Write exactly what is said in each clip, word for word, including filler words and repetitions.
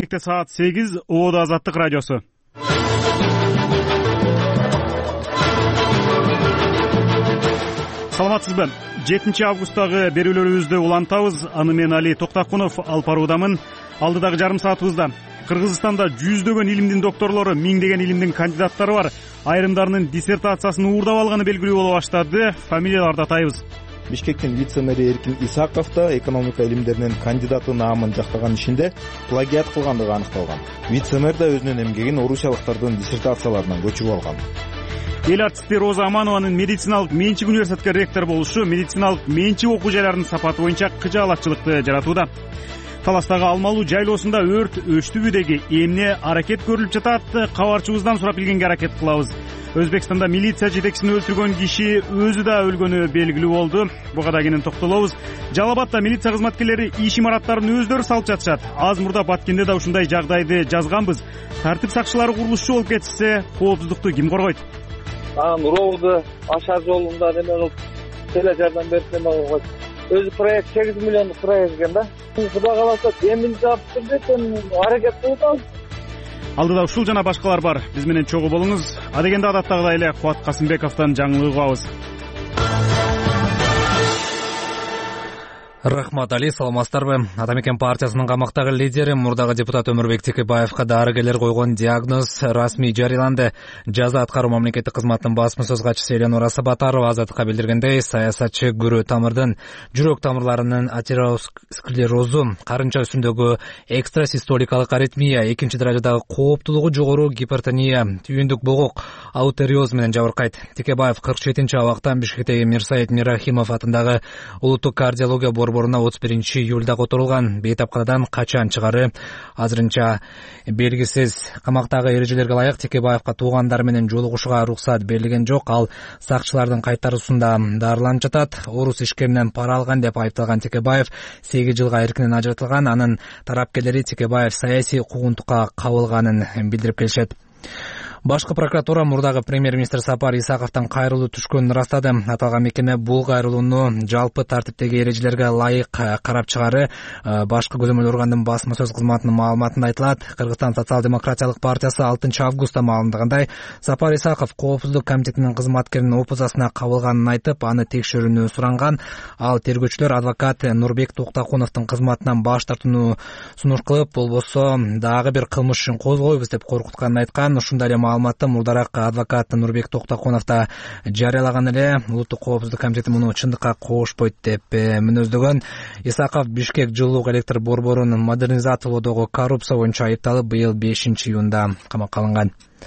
Бишкекте саат сегиз, Ободо Азаттык радиосу. Саламатсызбы? жетинчи августтагы берүүлөрүбүздү улантабыз. Аны мен Али Токтакунов алып баруудамын. Алдыдагы жарым саатыбызда Кыргызстанда жүздөгөн илимдин докторлору, миңдеген илимдин кандидаттары бар. Айрымдарынын диссертациясын уурдап алганы белгилүү боло баштады. Фамилияларды атайбыз. Бишкектин вице-мэри Эркин Исаков да экономика илимдеринин кандидаты наамын жактаган ишинде плагиат кылгандыгы аныкталган. Вице-мэр да өзүнүн эмгегин орусиялыктардын диссертацияларынан көчүрүп алган. Эл артисти Роза Аманованын медициналык менчик университетке ректор болушу медициналык менчик окуу жайларынын сапаты боюнча кыжаалатчылыкты жаратууда. Таластагы Алмалуу жайлоосунда өрт өчтүбү деги эмне аракет көрүлүп жатат? Кабарчыбыздан сурап билгенге аракет кылабыз. Өзбекстанда милиция жетекчисин өлтүргөн киши өзү да өлгөнү белгилүү болду. Буга да кенен токтолобуз. Жалал Абадта милиция кызматкерлери иш имараттарын өздөрү салып жатышат. Аз мурда Баткенде да ушундай жагдайды жазганбыз. Тартип сакчылары курулушчу болуп кетишсе, коопсуздукту ким коргойт? Анан урообду ашар жолунда неме кылып теле жардам берип неме кылгойт. Өзү проект сегиз миллиондук проект экен да. Кудай кааласа эмин жаап берсем аракет кылабыз. Алдыда ушул жана башкалар бар. Биз менен чогуу болуңуз. Адегенде адаттагыдай эле Кубат Касымбековдон жаңылык угабыз. Рахмат, Али, саламатсыздарбы? Атамекен партиясынын камактагы лидери мурдагы депутат Өмүрбек Текебаевга дарыгерлер койгон диагноз расмий жарыяланды. Жаза аткаруу мамлекеттик кызматтын басма сөз катчысы Эленора Сабатарова Азаттыкка билдиргендей, саясатчы күрөө тамырдын жүрөк тамырларынын атеросклерозу, карынча үстүндөгү экстрасистоликалык аритмия, экинчи даражадагы кооптулугу жогору гипертония, түйүндүк богок, аутериоз менен жабыркайт. Текебаев кырк жетинчи абактан Бишкектеги Мирсаид Мирахимов атындагы улуттук кардиология борборуна отуз биринчи июлда которулган. Бейтапканадан качан чыгары азырынча белгисиз. Камактагы эрежелерге ылайык Текебаевга туугандары менен жолугушууга уруксат берилген жок. Ал сакчылардын кайтаруусунда дарыланып жатат. Орус ишкеринен пара алган деп айыпталган Текебаев сегиз жылга эркинен ажыратылган. Анын тарапкерлери Текебаев саясий куугунтукка кабылганын билдирип келишет. Башкы прокуратура мурдагы премьер-министр Сапар Исаковдон кайрылуу түшкөнүн ырастады. Аталган мекеме бул кайрылууну жалпы тартиптеги эрежелерге ылайык карап чыгары. Башкы көзөмөл органдын басма сөз кызматынын маалыматында айтылат. Кыргызстан социал-демократиялык партиясы алтынчы августта маалымдагандай, Сапар Исаков коопсуздук комитетинин кызматкеринин опузасына кабылганын айтып, аны текшерүүнү суранган. Ал тергөөчүлөр адвокат Нурбек Токтакуновдун кызматынан баш тартууну сунуш кылып, болбосо дагы бир кылмыш үчүн козгойбуз деп коркутканын айткан. Ушундай эле маалыматты мурдараак адвокат Нурбек Токтакунов да жарыялаган эле. Улуттук коопсуздук комитети муну чындыкка кошпойт деп мүнөздөгөн. Исаков Бишкек жылуулук электр борборун модернизациялоодогу коррупция боюнча айыпталып, быйыл бешинчи июнда камакка алынган.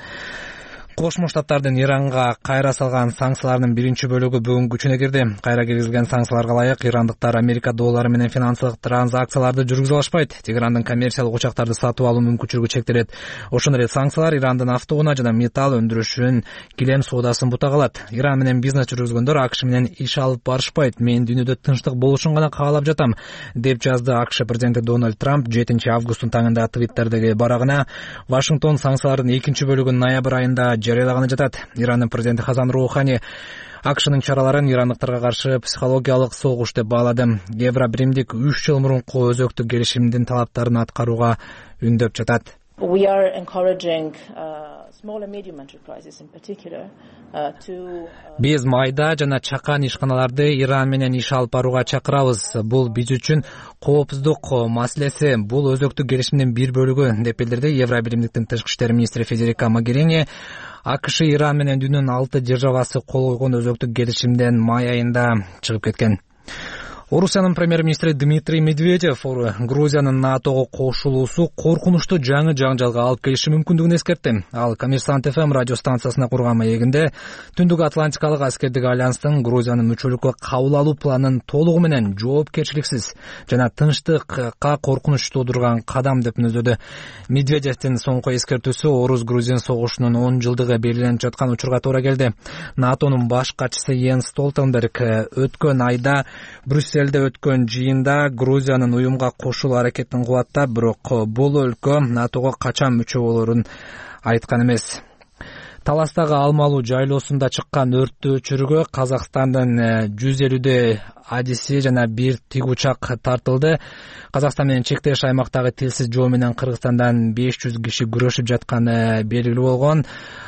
Кошмо Штаттардын Иранга кайра салган санкцияларынын биринчи бөлүгү бүгүн күчүнө кирди. Кайра киргизилген санкцияларга ылайык ирандыктар Америка доллары менен финансылык транзакцияларды жүргүзө алышпайт. Тегерандын коммерциялык учактарды сатып алуу мүмкүнчүлүгү чектелет. Ошондой эле санкциялар Ирандын автоунаа жана металл өндүрүшүн, килем соодасын бута калат. Иран менен бизнес жүргүзгөндөр АКШ менен иш алып барышпайт. Мен дүйнөдө тынчтык болушун гана каалап жатам, деп жазды АКШ президенти Дональд Трамп жетинчи августтун таңында Твиттердеги барагына. Вашингтон санкциялардын экинчи бөлүгүн ноябрь айында жарыялаганы жатат. Ирандын президенти Хасан Роухани АКШнын чараларын ирандыктарга каршы психологиялык согуш деп баалады. Евробиримдик үч жыл мурунку өзөктүк келишимдин талаптарын аткарууга үндөп жатат. We are encouraging uh, small and medium enterprises in particular uh, to Биз майда жана чакан ишканаларды Иран менен иш алып барууга чакырабыз. Бул биз үчүн коопсуздук маселеси, бул өзөктүк келишимдин бир бөлүгү, деп билдирди Евробиримдиктин тышкы иштер министри Федерика Могерини. АКШ Иран менен дүйнөнүн алты державасы кол койгон өзөктүк келишимден май айында чыгып кеткен. Орусиянын премьер-министри Дмитрий Медведев Грузиянын НАТОго кошулуусу коркунучтуу жаңы жаңжалга алып келиши мүмкүндүгүн эскертти. Ал Коммерсант эф эм радио станциясына курган маегинде Түндүк Атлантикалык аскердик альянстын Грузиянын мүчөлүккө кабыл алуу планын толугу менен жоопкерчиликсиз жана тынчтыкка коркунуч туудурган кадам деп мүнөздөдү. Медведевдин соңку эскертүүсү Орус-Грузин согушунун он жылдыгы белгиленип жаткан учурга туура келди. НАТОнун баш катчысы Йенс Столтенберг өткөн айда Брюссель Брюсселде өткөн жыйында Грузиянын уюмга кошулуу аракетин кубаттап, бирок бул өлкө НАТОго качан мүчө болорун айткан эмес. Таластагы Алмалуу жайлоосунда чыккан өрттү өчүрүүгө Казакстандын жүз элүүдөй адиси жана бир тигучак тартылды. Казакстан менен чектеш аймактагы тилсиз жоо менен Кыргызстандан беш жүз киши күрөшүп жатканы белгилүү болгон.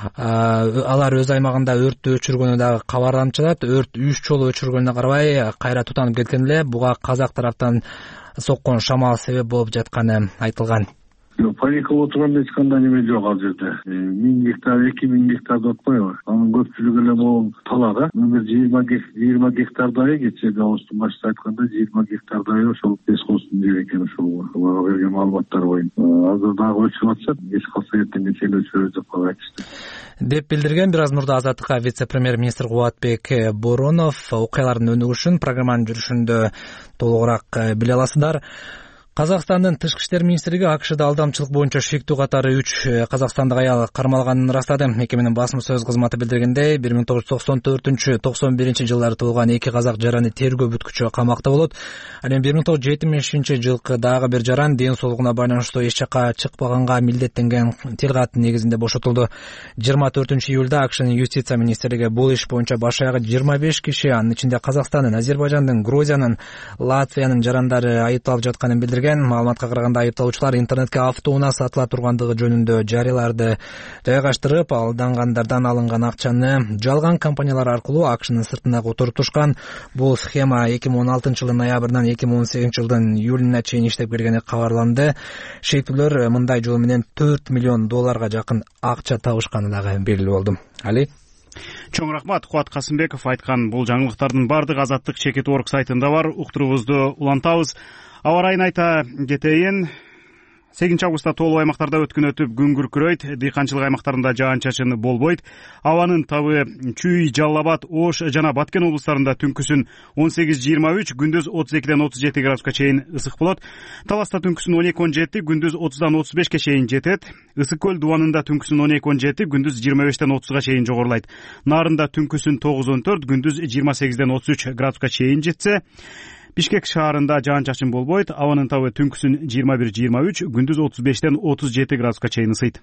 Алар өз аймагында өрттү өчүргөнү дагы кабарланып жатат. Өрт үч жолу өчүргөнүнө карабай кайра тутанып кеткен эле. Буга казак тараптан соккон шамал себеп болуп жатканы айтылган. Паникалап отурганда эч кандай неме жок ал жерде. Миң гектар, эки миң гектар деп атпайбы? Анын көпчүлүгү эле могу талага. Мына жыйырма гектардай кечээ Даустун башчысы айтканда жыйырма гектардай ошол Бескостун жери экен ошол. Мага берген маалыматтар боюнча. Азыр дагы өчүрүп атышат. Кеч калса эртең чейин өчүрөбүз деп айтышты. Деп билдирген бир аз мурда Азаттыкка вице-премьер-министр Кубатбек Боронов. Окуялардын өнүгүшүн программанын жүрүшүндө толугураак биле аласыздар. Казакстандын тышкы иштер министрлиги АКШда алдамчылык боюнча шектүү катары үч казакстандык аял кармалганын ырастады. Мекеменин басма сөз кызматы билдиргендей, бир миң тогуз жүз токсон төртүнчү токсон биринчи жылдары туулган эки казак жараны тергөө бүткүчү камакта болот. Ал эми бир миң тогуз жүз жетимишинчи жылкы дагы бир жаран ден соолугуна байланыштуу эч жакка чыкпаганга милдеттенген тил кат негизинде бошотулду. жыйырма төртүнчү июлда АКШнын юстиция министрлиги бул иш боюнча баш аягы жыйырма беш киши, анын ичинде Казакстандын, Азербайжандын, Грузиянын, Латвиянын жарандары айыпталып жатканын билдирген. Маалыматка караганда айыпталуучулар интернетке автоунаа сатыла тургандыгы жөнүндө жарыяларды жайгаштырып, алдангандардан алынган акчаны жалган компаниялар аркылуу АКШнын сыртына которуп турушкан. Бул схема эки миң он алтынчы жылдын ноябрынан эки миң он сегизинчи жылдын июлуна чейин иштеп келгени кабарланды. Шектүүлөр мындай жол менен төрт миллион долларга жакын акча табышканы дагы белгилүү болду. Али Чоң рахмат. Кубат Касымбеков айткан бул жаңылыктардын бардыгы Азаттык чекит точка орг сайтында бар. Уктуруубузду улантабыз. Аба ырайын айта кетейин. сегизинчи августта тоолуу аймактарда өткөн өтүп күн күркүрөйт. Дыйканчылык аймактарында жаан-чачын болбойт. Абанын табы Чүй, Жалал Абад, Ош жана Баткен облустарында түнкүсүн он сегиз жыйырма үч, күндүз отуз экиден отуз жети градуска чейин ысык болот. Таласта түнкүсүн он эки он жети, күндүз отуздан отуз бешке чейин жетет. Ысык көл дубанында түнкүсүн он эки он жети, күндүз жыйырма бештен отузга чейин жогорулайт. Нарында түнкүсүн тогуз он төрт, күндүз жыйырма сегизден отуз үч градуска чейин жетсе. Бишкек шаарында жаан-чачын болбойт. Абанын табы түнкүсүн жыйырма бир жыйырма үч, күндүз отуз бештен отуз жети градуска чейин ысыйт.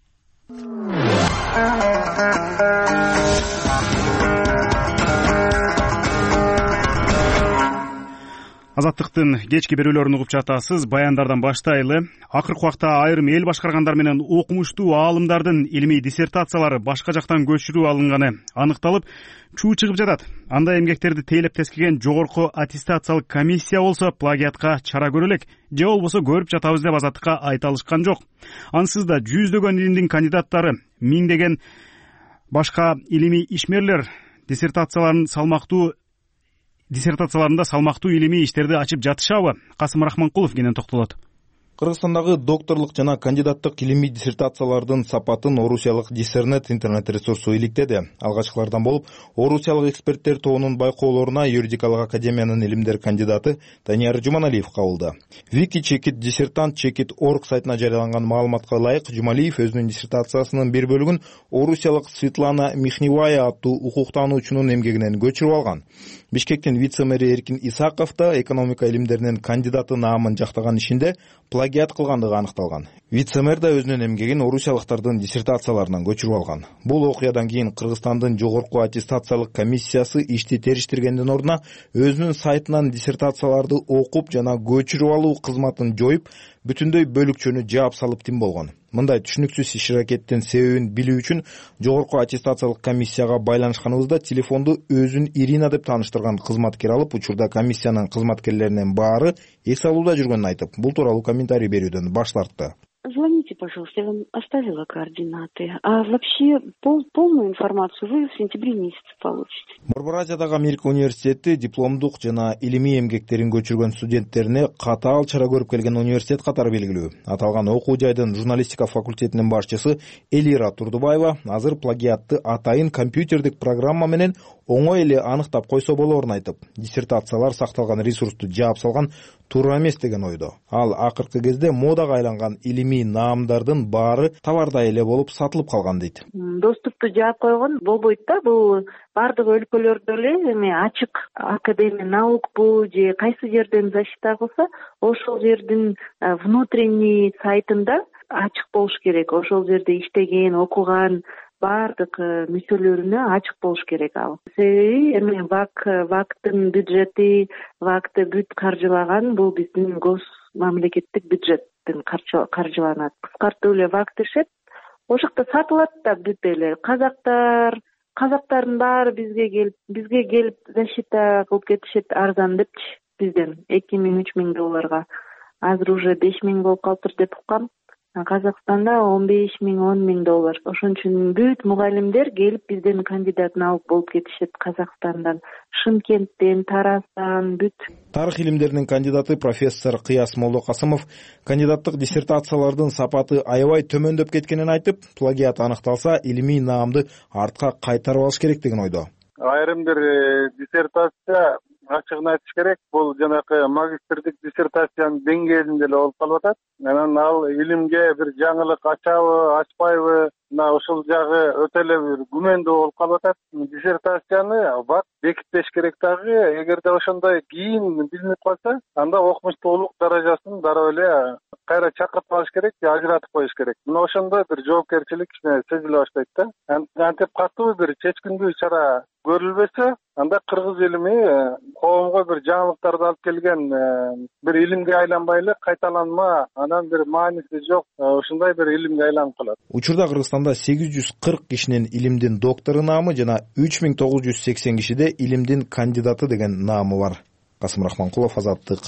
Азаттыктын кечки берүүлөрүн угуп жатасыз. Баяндардан баштайлы. Акыркы убакта айрым эл башкаргандар менен окумуштуу аалымдардын илимий диссертациялары башка жактан көчүрүп алынганы аныкталып, чуу чыгып жатат. Андай эмгектерди тейлеп тескиген жогорку аттестациялык комиссия болсо плагиатка чара көрө элек, же болбосо көрүп жатабыз деп Азаттыкка айта алышкан жок. Ансыз да жүздөгөн илимдин кандидаттары, миңдеген башка илимий ишмерлер диссертацияларын салмактуу диссертацияларында салмактуу илимий иштерди ачып жатышабы? Касым Рахманкулов кенен токтолот. Кыргызстандагы докторлук жана кандидаттык илимий диссертациялардын сапатын орусиялык Диссернет интернет ресурсу иликтеди. Алгачкылардан болуп, орусиялык эксперттер тобунун байкоолоруна юридикалык академиянын илимдер кандидаты Данияр Жуманалиев кабылды. Вики чекит диссертант чекит точка орг сайтына жарыяланган маалыматка ылайык, Жумалиев өзүнүн диссертациясынын бир бөлүгүн орусиялык Светлана Михневая аттуу укуктануучунун эмгегинен көчүрүп алган. Бишкектин вице-мэри Эркин Исаков да экономика илимдеринин кандидаты наамын жактаган ишинде плагиат кылгандыгы аныкталган. Вице-мэр да өзүнүн эмгегин орусиялыктардын диссертацияларынан көчүрүп алган. Бул окуядан кийин Кыргызстандын жогорку аттестациялык комиссиясы ишти териштиргендин ордуна өзүнүн сайтынан диссертацияларды окуп жана көчүрүп алуу кызматын жоюп, бүтүндөй бөлүкчөнү жаап салып тим болгон. Мындай түшүнүксүз иш-аракеттин себебин билүү үчүн жогорку аттестациялык комиссияга байланышканыбызда телефонду өзүн Ирина деп тааныштырган кызматкер алып, учурда комиссиянын кызматкерлеринин баары эс алууда жүргөнүн айтып, бул тууралуу комментарий берүүдөн баш тартты. Звоните, пожалуйста, я вам оставила координаты. А вообще пол, полную информацию вы в сентябре месяце получите. Борбор Азиядагы Америка университети дипломдук жана илимий эмгектерин көчүргөн студенттерине катаал чара көрүп келген университет катары белгилүү. Аталган окуу жайдын журналистика факультетинин башчысы Элира Турдубаева азыр плагиатты атайын компьютердик программа менен оңой эле аныктап койсо болоорун айтып, диссертациялар сакталган ресурсту жаап салган туура эмес деген ойдо. Ал акыркы кезде модага айланган илимий наамдардын баары товардай эле болуп сатылып калган дейт. Доступту жаап койгон болбойт да, бул бардык өлкөлөрдө эле эми ачык академия наукбу же кайсы жерден защита кылса, ошол жердин внутренний сайтында ачык болуш керек. Ошол жерде иштеген, окуган баардык мүчөлөрүнө ачык болуш керек ал. Себеби эми вак вактын бюджети, вакты бүт каржылаган бул биздин гос мамлекеттик бюджеттен каржыланат. Кыскартуу эле вак дешет, ошол жакта сатылат да бүт эле. Казактар, казактардын баары бизге келип, бизге келип защита кылып кетишет арзан депчи бизден эки миң үч миң долларга. Азыр уже беш миң болуп калыптыр деп уккам. Казакстанда он беш миң, он миң доллар. Ошон үчүн бүт мугалимдер келип бизден кандидатын алып болуп кетишет Казакстандан, Шымкенттен, Тарастан, бүт. Тарых илимдеринин кандидаты профессор Кыяс Молдокасымов кандидаттык диссертациялардын сапаты аябай төмөндөп кеткенин айтып, плагиат аныкталса, илимий наамды артка кайтарып алыш керектигин ойдо. Айрым бир диссертация ачыгын айтыш керек, бул жанакы магистрдик диссертациянын деңгээлинде эле болуп калып атат. Анан ал илимге бир жаңылык ачабы, ачпайбы, мына ушул жагы өтө эле бир күмөндүү болуп калып атат. Диссертацияны вак бекитпеш керек дагы. Эгерде ошондой кийин билинип калса, анда окумуштуулук даражасын дароо эле кайра чакыртып алыш керек, ажыратып коюш керек. Мына ошондой бир жоопкерчилик кичине сезиле баштайт да. Антип катуу бир чечкиндүү чара көрүлбөсө, анда кыргыз илими коомго бир жаңылыктарды алып келген бир илимге айланбай эле кайталанма, анан бир мааниси жок ушундай бир илимге айланып калат. Учурда Кыргызстанда сегиз жүз кырк кишинин илимдин доктору наамы жана үч миң тогуз жүз сексен кишиде илимдин кандидаты деген наамы бар. Касым Рахманкулов, Азаттык.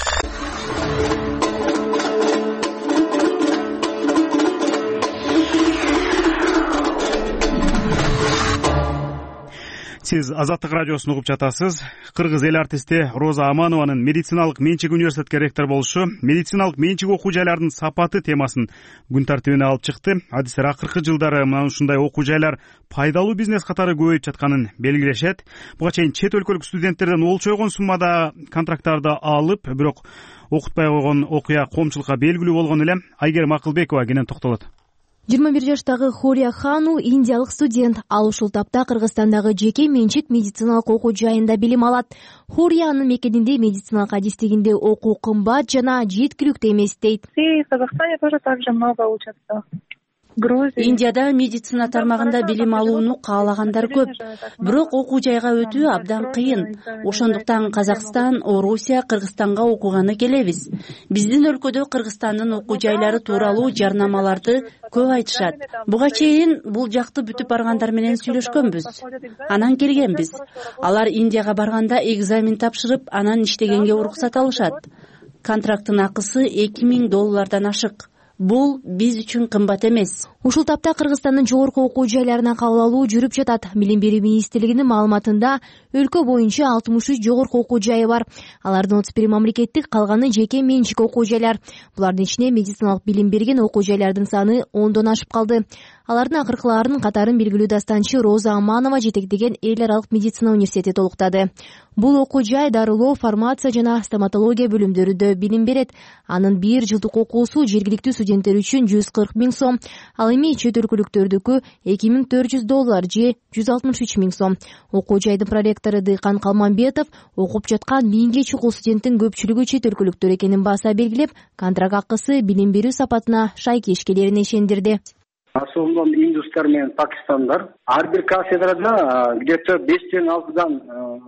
Сиз Азаттык радиосун угуп жатасыз. Кыргыз эл артисти Роза Аманованын медициналык менчик университетке ректор болушу, медициналык менчик окуу жайлардын сапаты темасын күн тартибине алып чыкты. Адистер акыркы жылдары мына ушундай окуу жайлар пайдалуу бизнес катары көбөйүп жатканын белгилешет. Буга чейин чет өлкөлүк студенттерден олчойгон суммада контракттарды алып, бирок окутпай койгон окуя коомчулукка белгилүү болгон эле. Айгерим Акылбекова кенен токтолот. жыйырма бир жаштагы Хория Хану индиялык студент. Ал ушул тапта Кыргызстандагы жеке менчик медициналык окуу жайында билим алат. Хория анын мекенинде медициналык адистигинде окуу кымбат жана жеткиликтүү эмес дейт. В Казахстане тоже так же много учатся. Индияда медицина тармагында билим алууну каалагандар көп, бирок окуу жайга өтүү абдан кыйын. Ошондуктан Казакстан, Орусия, Кыргызстанга окуганы келебиз. Биздин өлкөдө Кыргызстандын окуу жайлары тууралуу жарнамаларды көп айтышат. Буга чейин бул жакты бүтүп баргандар менен сүйлөшкөнбүз. Анан келгенбиз. Алар Индияга барганда экзамен тапшырып, анан иштегенге уруксат алышат. Контракттын акысы эки миң доллардан ашык. Бул биз үчүн кымбат эмес. Ушул тапта Кыргызстандын жогорку окуу жайларына кабыл алуу жүрүп жатат. Билим берүү министрлигинин маалыматында өлкө боюнча алтымыш үч жогорку окуу жайы бар. Алардын отуз бир мамлекеттик, калганы жеке менчик окуу жайлар. Булардын ичине медициналык билим берген окуу жайлардын саны ондон ашып калды. Алардын акыркыларынын катарын белгилүү дастанчы Роза Аманова жетектеген эл аралык медицина университети толуктады. Бул окуу жай дарылоо, фармация жана стоматология бөлүмдөрүндө билим берет. Анын бир жылдык окуусу жергиликтүү студенттер үчүн жүз кырк миң сом, ал эми чет өлкөлүктөрдүкү эки миң төрт жүз доллар же жүз алтымыш үч миң сом. Окуу жайдын проректору Дыйкан Калманбетов окуп жаткан миңге чукул студенттин көпчүлүгү чет өлкөлүктөр экенин баса белгилеп, контракт акысы билим берүү сапатына шайкеш келерин ишендирди. Основном индустар менен пакистандар. Ар бир кафедрада где-то бештен алтыдан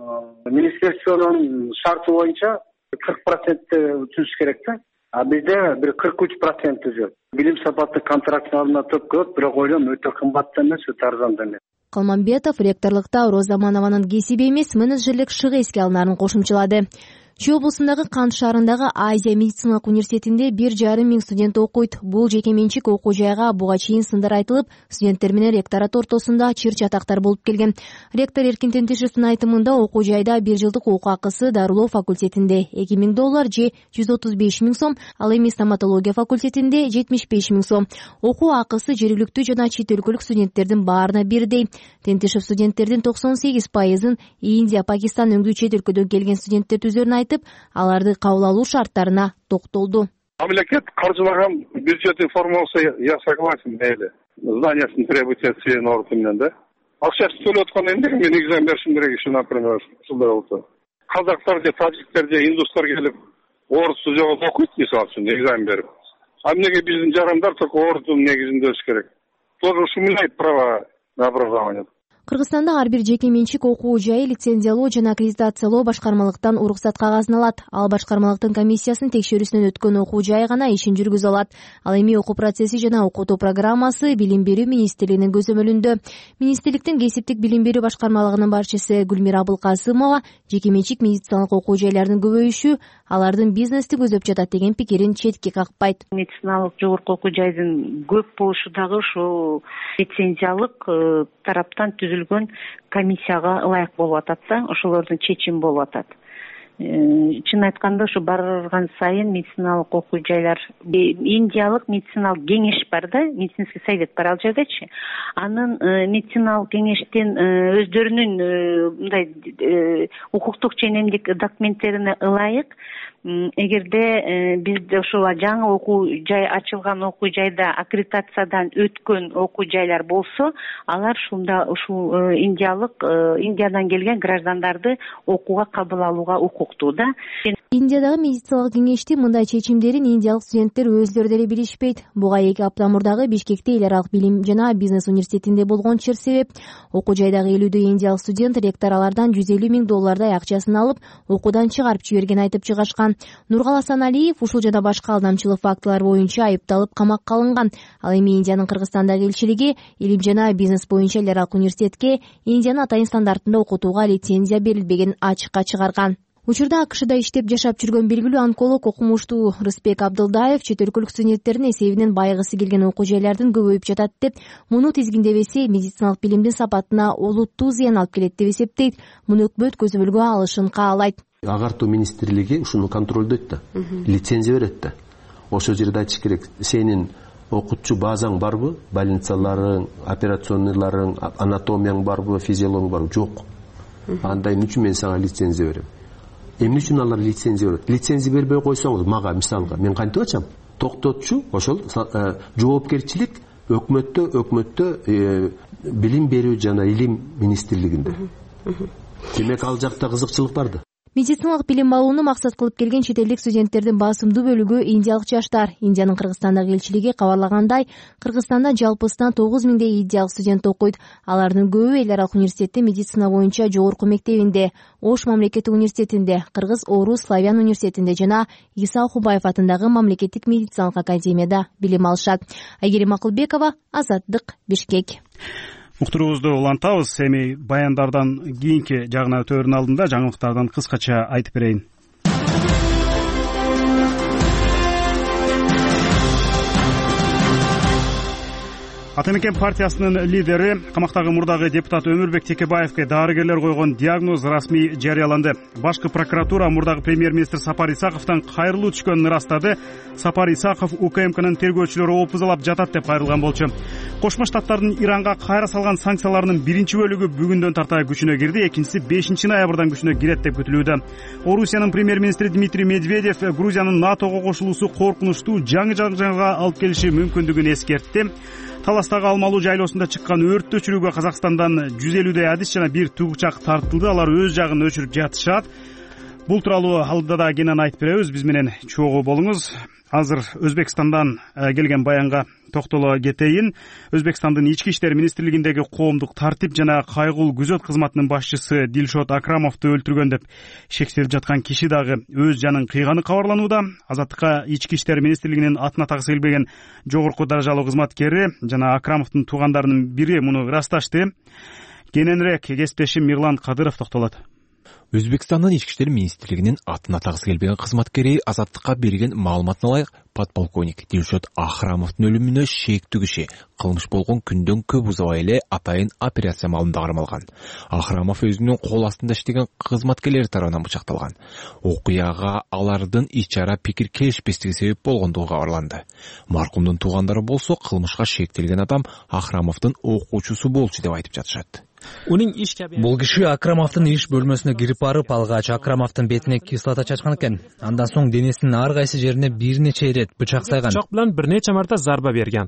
министерствонун шарты боюнча кырк процентти түзүш керек да. А бизде бир кырк үч проценти жүр. Билим сапаты контракттарына топ көп, бирок ойлойм өтө кымбат да эмес, өтө арзан да эмес. Калманбетов ректорлукта Роза Аманованын кесиби эмес, менеджерлик шыгы эске алынаарын кошумчалады. Чүй облусундагы Кант шаарындагы Азия медициналык университетинде бир жарым миң студент окуйт. Бул жеке менчик окуу жайга буга чейин сындар айтылып, студенттер менен ректорат ортосунда чыр чатактар болуп келген. Ректор Эркин Тентишевдин айтымында окуу жайда бир жылдык окуу акысы дарылоо факультетинде эки миң доллар же жүз отуз беш миң сом, ал эми стоматология факультетинде жетимиш беш миң сом. Окуу акысы жергиликтүү жана чет өлкөлүк студенттердин баарына бирдей. Тентишев студенттердин токсон сегиз пайызын Индия, Пакистан өңдүү чет өлкөдөн келген студенттер түзөрүн айтып, аларды кабыл алуу шарттарына токтолду. Мамлекет каржылаган бюджетный формуласы я согласен, мейли. Зданиясын требуйте свен ордунен да. Акчасы төлөп аткандан кийин мен экзамен беришим керек иши, например, ушундай болсо. Казактар же таджиктер же индустар келип орусча жолу окуйт, мисалы үчүн экзамен берип. А эмнеге биздин жарандар только орустун негизинде өтүш керек? Тоже ушул менен права на образование. Кыргызстанда ар бир жеке менчик окуу жайы лицензиялоо жана аккредитациялоо башкармалыктан уруксат кагазын алат. Ал башкармалыктын комиссиясынын текшерүүсүнөн өткөн окуу жай гана ишин жүргүзө алат. Ал эми окуу процесси жана окутуу программасы Билим берүү министрлигинин көзөмөлүндө. Министрликтин кесиптик билим берүү башкармалыгынын башчысы Гүлмира Абылкасымова жеке менчик медициналык окуу жайлардын көбөйүшү алардын бизнести көзөп жатат деген пикирин четке какпайт. Медициналык жогорку окуу жайдын көп болушу дагы ушул лицензиялык тараптан түзүлгөн комиссияга ылайык болуп атат да, ошолордун чечими болуп атат. Чын айтканда ушу барган сайын медициналык окуу жайлар, Индиялык медициналык кеңеш бар да, медицинский совет бар ал жердечи. Анын медициналык кеңештин өздөрүнүн мындай укуктук ченемдик документтерине ылайык эгерде бизде ушул жаңы окуу жай ачылган окуу жайда аккредитациядан өткөн окуу жайлар болсо, алар ушунда ушул индиялык Индиядан келген граждандарды окууга кабыл алууга укуктуу да. Индиядагы медициналык кеңештин мындай чечимдерин индиялык студенттер өздөрү деле билишпейт. Буга эки апта мурдагы Бишкекте эл аралык билим жана бизнес университетинде болгон чыр себеп. Окуу жайдагы элүүдөй индиялык студент ректор алардан жүз элүү миң доллардай акчасын алып, окуудан чыгарып жибергенин айтып чыгышкан. Нургал Асаналиев ушул жана башка алдамчылык фактылар боюнча айыпталып камакка алынган. Ал эми Индиянын Кыргызстандагы элчилиги илим жана бизнес боюнча эл аралык университетке Индиянын атайын стандартында окутууга лицензия берилбегенин ачыкка чыгарган. Учурда АКШда иштеп жашап жүргөн белгилүү онколог окумуштуу Рыспек Абдылдаев чет өлкөлүк студенттердин эсебинен байыгысы келген окуу жайлардын көбөйүп жатат деп, муну тизгиндебесе медициналык билимдин сапатына олуттуу зыян алып келет деп эсептейт. Муну өкмөт көзөмөлгө алышын каалайт. Агартуу министрлиги ушуну контролдойт да, лицензия берет да. Ошол жерде айтыш керек, сенин окутчу базаң барбы, больницаларың, операционныйларың, анатомияң барбы, физиологияң барбы? Жок. Андай үчүн мен сага лицензия берем. Эмне үчүн алар лицензия берет? Лицензия бербей койсоңуз, мага мисалга мен кантип ачам? Токтотчу ошол жоопкерчилик өкмөттө, өкмөттө билим берүү жана илим министрлигинде. Демек ал жакта кызыкчылык бар да. Медициналык билим алууну максат кылып келген чет элдик студенттердин басымдуу бөлүгү индиялык жаштар. Индиянын Кыргызстандагы элчилиги кабарлагандай, Кыргызстанда жалпысынан тогуз миңдей индиялык студент окуйт. Алардын көбү эл аралык университетте медицина боюнча жогорку мектебинде, Ош мамлекеттик университетинде, Кыргыз Орус Славян университетинде жана Иса Хубаев атындагы мамлекеттик медициналык академияда билим алышат. Айгерим Акылбекова, Азаттык, Бишкек. Уктуруубузду улантабыз. Эми баяндардан кийинки жагына өтөөрүн алдында жаңылыктардан кыскача айтып берейин. Ата Мекен партиясынын лидери, камактагы мурдагы депутат Өмүрбек Текебаевге дарыгерлер койгон диагноз расмий жарыяланды. Башкы прокуратура мурдагы премьер-министр Сапар Исаковдон кайрылуу түшкөнүн ырастады. Сапар Исаков УКМКнын тергөөчүлөрү опузалап жатат деп кайрылган болчу. Кошмо Штаттардын Иранга кайра салган санкцияларынын биринчи бөлүгү бүгүндөн тарта күчүнө кирди, экинчиси бешинчи ноябрдан күчүнө кирет деп күтүлүүдө. Орусиянын премьер-министри Дмитрий Медведев Грузиянын НАТОго кошулуусу коркунучтуу жаңы жаңжалга алып келиши мүмкүндүгүн эскертти. Таластагы Алмалуу жайлоосунда чыккан өрттү өчүрүүгө Казакстандан жүз элүүдөй адис жана бир тugучак тартылды. Алар өз жагын өчүрүп жатышат. Бул тууралуу алдыда да кенен айтып беребиз. Биз менен чогуу болуңуз. Азыр Өзбекстандан келген баянга токтоло кетейин. Өзбекстандын ички иштер министрлигиндеги коомдук тартип жана кайгыл күзөт кызматынын башчысы Дилшот Акрамовду өлтүргөн деп шектелип жаткан киши дагы өз жанын кыйганы кабарланууда. Азаттыкка ички иштер министрлигинин атына таксы келбеген жогорку даражалуу кызматкери жана Акрамовдун туугандарынын бири муну ырасташты. Кененирээк кесиптешим Мирлан Кадыров токтолот. Өзбекстандын ички иштер министрлигинин атына таксы келбеген кызматкери Азаттыкка берген маалыматына ылайык подполковник Дилшот Акрамовдун өлүмүнө шектүү киши кылмыш болгон күндөн көп узабай эле атайын операция маалында кармалган. Акрамов өзүнүн кол астында иштеген кызматкерлери тарабынан бычакталган. Окуяга алардын ич ара пикир келишпестиги себеп болгондугу кабарланды. Маркумдун туугандары болсо кылмышка шектелген адам Акрамовдун окуучусу болчу деп айтып жатышат. Бул киши Акрамовдун иш бөлмөсүнө кирип барып алгач Акрамовдун бетине кислота чачкан экен. Андан соң денесинин ар кайсы жерине бир нече ирет бычак сайган. Бычак менен бир нече марта зарба берген.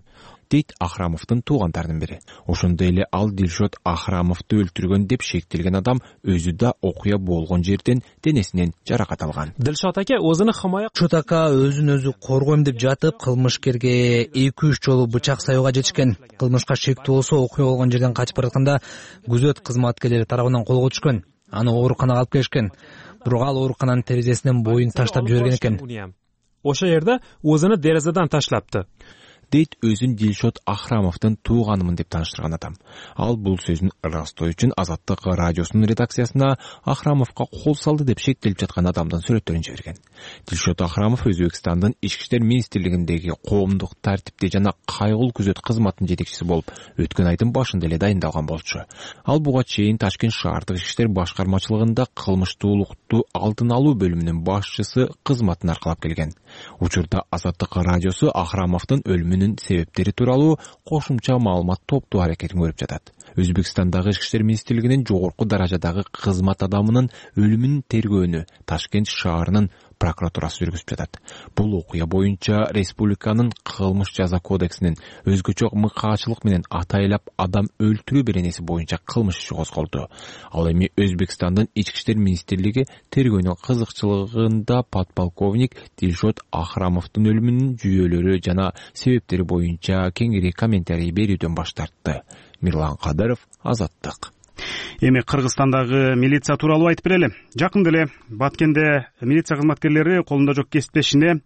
дейт Ахрамовдун туугандарынын бири. Ошондой эле ал Дилшот Ахрамовду өлтүргөн деп шектелген адам өзү да окуя болгон жерден денесинен жаракат алган. Дилшот ака өзүнүн хымая Дилшот ака өзүн өзү коргойм деп жатып, кылмышкерге эки үч жолу бычак саюуга жетишкен. Кылмышка шектүү болсо окуя болгон жерден качып баратканда күзөт кызматкерлери тарабынан колго түшкөн. Аны ооруканага алып келишкен. Бирок ал оорукананын терезесинен боюн таштап жиберген экен. Ошо жерде өзүнү дерезеден ташлапты, дейт өзүн Дилшот Ахрамовдун тууганымын деп тааныштырган адам. Ал бул сөзүн ырастоо үчүн Азаттык радиосунун редакциясына Ахрамовго кол салды деп шектелип жаткан адамдын сүрөттөрүн жиберген. Дилшот Ахрамов Өзбекстандын Ички иштер министрлигиндеги коомдук тартипти жана кайгыл күзөт кызматынын жетекчиси болуп, өткөн айдын башында эле дайындалган болчу. Ал буга чейин Ташкент шаардык ички иштер башкармачылыгында кылмыштуулукту алдын алуу бөлүмүнүн башчысы кызматын аркалап келген. Учурда Азаттык радиосу Ахрамовдун өлүмүнүн себептери тууралуу кошумча маалымат топтоо аракетин көрүп жатат. Өзбекстандагы Ички иштер министрлигинин жогорку даражадагы кызмат адамынын өлүмүнүн тергөөнү Ташкент шаарынын прокуратурасы жүргүзүп жатат. Бул окуя боюнча республиканын кылмыш жаза кодексинин өзгөчө мыкаачылык менен атайлап адам өлтүрүү беренеси боюнча кылмыш иши козголду. Ал эми Өзбекстандын Ички иштер министрлиги тергөөнүн кызыкчылыгында подполковник Дилшот Ахрамовдун өлүмүнүн жүйөлөрү жана себептери боюнча кеңири комментарий берүүдөн баш тартты. Мирлан Кадыров, Азаттык. Эми Кыргызстандагы милиция тууралуу айтып берели. Жакында эле Баткенде милиция кызматкерлери колунда жок кесиптешине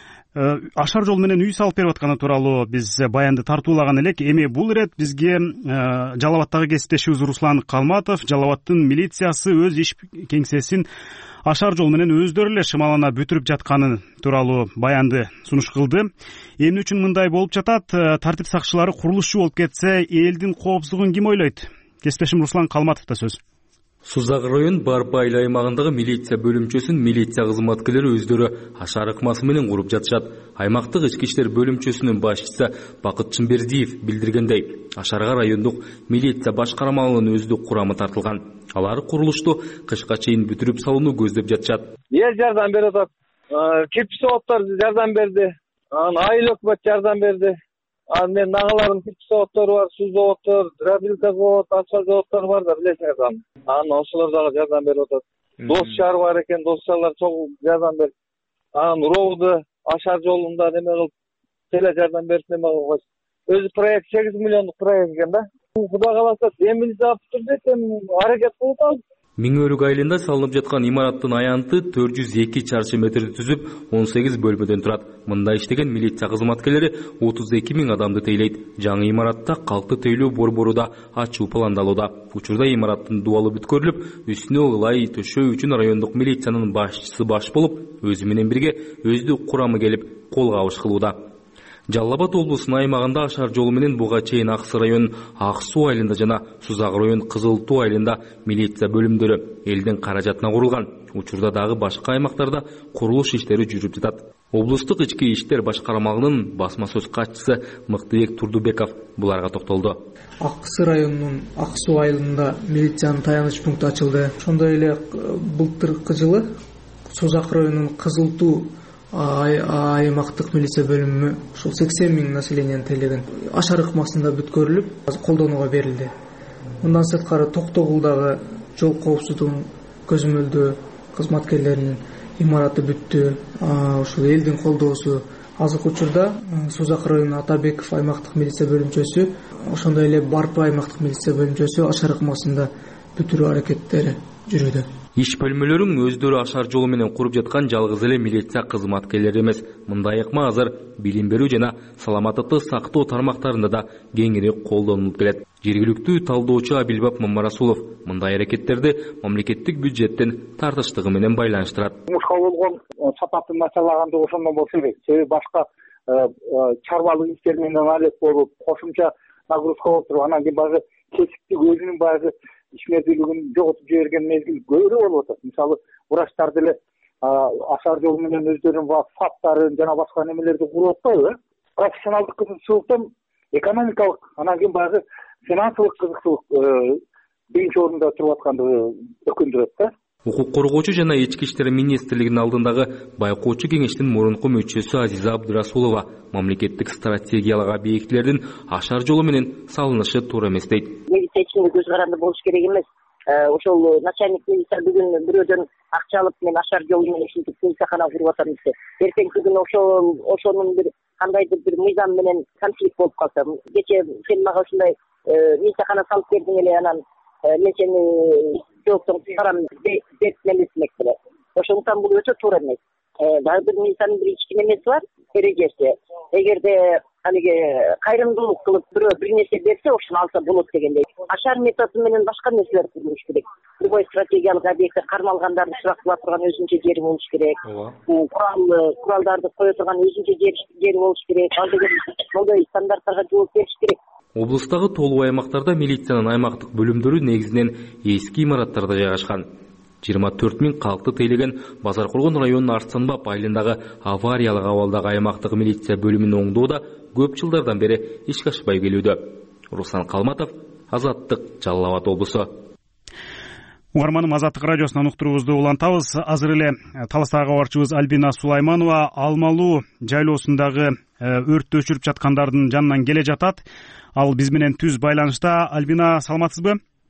ашар жол менен үй салып берип атканы тууралуу биз баянды тартуулаган элек. Эми бул ирет бизге Жалал абадтагы кесиптешибиз Руслан Калматов Жалал абадтын милициясы өз иш кеңсесин ашар жол менен өздөрү эле шымалана бүтүрүп жатканы тууралуу баянды сунуш кылды. Эмне үчүн мындай болуп жатат? Тартип сакчылары курулушчу болуп кетсе, элдин коопсуздугун ким ойлойт? Кесиптешим Руслан Калматовда сөз. Сузак район Барбайыл аймагындагы милиция бөлүмчөсүн милиция кызматкерлери өздөрү ашар ыкмасы менен куруп жатышат. Аймактык ички иштер бөлүмчөсүнүн башчысы Бакыт Чымбердиев билдиргендей, ашарга райондук милиция башкармалыгынын өздүк курамы тартылган. Алар курулушту кышка чейин бүтүрүп салууну көздөп жатышат. Эл жардам берип атат. Кирпич заводдор жардам берди. Айыл өкмөт жардам берди. Ал мен агаларым кирпич заводдору бар, суу заводдор, реабилитация завод, асфальт заводдору бар да, билесиңер аны. Анан ошолор дагы жардам берип атат. Дос шаар бар экен, дос шаарлар чогуу жардам берди. Анан Уровду ашар жолунда неме кылып, теле жардам берип неме кылган. Өзү проект сегиз миллиондук проект экен да. Кудай кааласа эмилди аптырды, аракет кылып атабыз. Миңөрүк айылында салынып жаткан имараттын аянты төрт жүз эки чарчы метрди түзүп, он сегиз бөлмөдөн турат. Мында иштеген милиция кызматкерлери отуз эки миң адамды тейлейт. Жаңы имаратта калкты тейлөө борбору да ачуу пландалууда. Учурда имараттын дубалы бүткөрүлүп, үстүнө ылай төшөө үчүн райондук милициянын башчысы баш болуп, өзү менен бирге өздүк курамы келип, кол кабыш кылууда. Жалал абад облусунун аймагында ашар жолу менен буга чейин Аксы район Ак суу айылында жана Сузак район Кызыл Туу айылында милиция бөлүмдөрү элдин каражатына курулган. Учурда дагы башка аймактарда курулуш иштери жүрүп жатат. Облустук ички иштер башкармалыгынын басма сөз катчысы Мыктыбек Турдубеков буларга токтолду. Аксы районунун Ак суу айылында милициянын таяныч пункту ачылды. Ошондой эле былтыркы жылы Сузак районунун Кызыл Туу аймактык милиция бөлүмү ушул сексен миң населенияны тейлеген ашар ыкмасында бүткөрүлүп, колдонууга берилди. Мындан сырткары Токтогулдагы жол коопсуздугун көзөмөлдөө кызматкерлеринин имараты бүттү. Ушул элдин колдоосу азыркы учурда Сузак району Атабеков аймактык милиция бөлүмчөсү, ошондой эле Барпы аймактык милиция бөлүмчөсү ашар ыкмасында бүтүрүү аракеттери жүрүүдө. Иш бөлмөлөрүн өздөрү ашар жолу менен куруп жаткан жалгыз эле милиция кызматкерлери эмес. Мындай ыкма азыр билим берүү жана саламаттыкты сактоо тармактарында да кеңири колдонулуп келет. Жергиликтүү талдоочу Абилбап Мамарасулов мындай аракеттерди мамлекеттик бюджеттен тартыштыгы менен байланыштырат. Мушка болгон сапатын начарлаганды ошондон болсо керек. Себеби башка чарбалык иштер менен алек болуп, кошумча нагрузка болуп туруп, анан кийин баягы кесиптик өзүнүн баягы ишмердүүлүгүн жоготуп жиберген мезгил көбүрөөк болуп атат. Мисалы, врачтар деле ашар жолу менен өздөрүнүн фактарын жана башка немелерди куруп атпайбы? Профессионалдык кызыкчылыктан экономикалык, анан кийин баягы финансылык кызыкчылык биринчи орунда туруп аткандыгы өкүндүрөт да. Укук коргоочу жана ички иштер министрлигинин алдындагы байкоочу кеңештин мурунку мүчөсү Азиза Абдырасулова мамлекеттик стратегиялык объектилердин ашар жолу менен салынышы туура эмес дейт. Милиция ичинде көз каранды болуш керек эмес. Ошол начальник милиция бүгүн бирөөдөн акча алып мен ашар жол менен ушинтип милицияхана куруп атам десе, эртеңки күнү ошол ошонун бир кандайдыр бир мыйзам менен конфликт болуп калса, кечээ сен мага ушундай милицияхана салып бердиң эле, анан мен сени жооптон чыгарам деп эмесмек беле. Ошондуктан бул өтө туура эмес. Дагы бир милициянын бир ички немеси бар, эрежеси. Эгерде алиги кайрымдуулук кылып бирөө бир нерсе берсе, ошону алса болот дегендей. Ашар методу менен башка нерселер курулуш керек. Любой стратегиялык объекти кармалгандарды сурактала турган өзүнчө жери болуш керек. Курал куралдарды кое турган өзүнчө жери болуш керек. Ал деген мондай стандарттарга жооп бериш керек. Облустагы толук аймактарда милициянын аймактык бөлүмдөрү негизинен эски имараттарда жайгашкан. жыйырма төрт миң калкты тейлеген Базаркулгон районунун Арсанбап айылындагы авариялык абалдагы аймактык милиция бөлүмүн оңдоодо көп жылдардан бери ишке ашпай келүүдө. Руслан Калматов, Азаттык, Жалал Абад облусу. Угарманым, Азаттык радиосунан уктуруубузду улантабыз. Азыр эле Таластагы кабарчыбыз Альбина Сулайманова Алмалуу жайлоосундагы өрттү өчүрүп жаткандардын жанынан келе жатат. Ал биз менен түз байланышта. Альбина, саламатсызбы?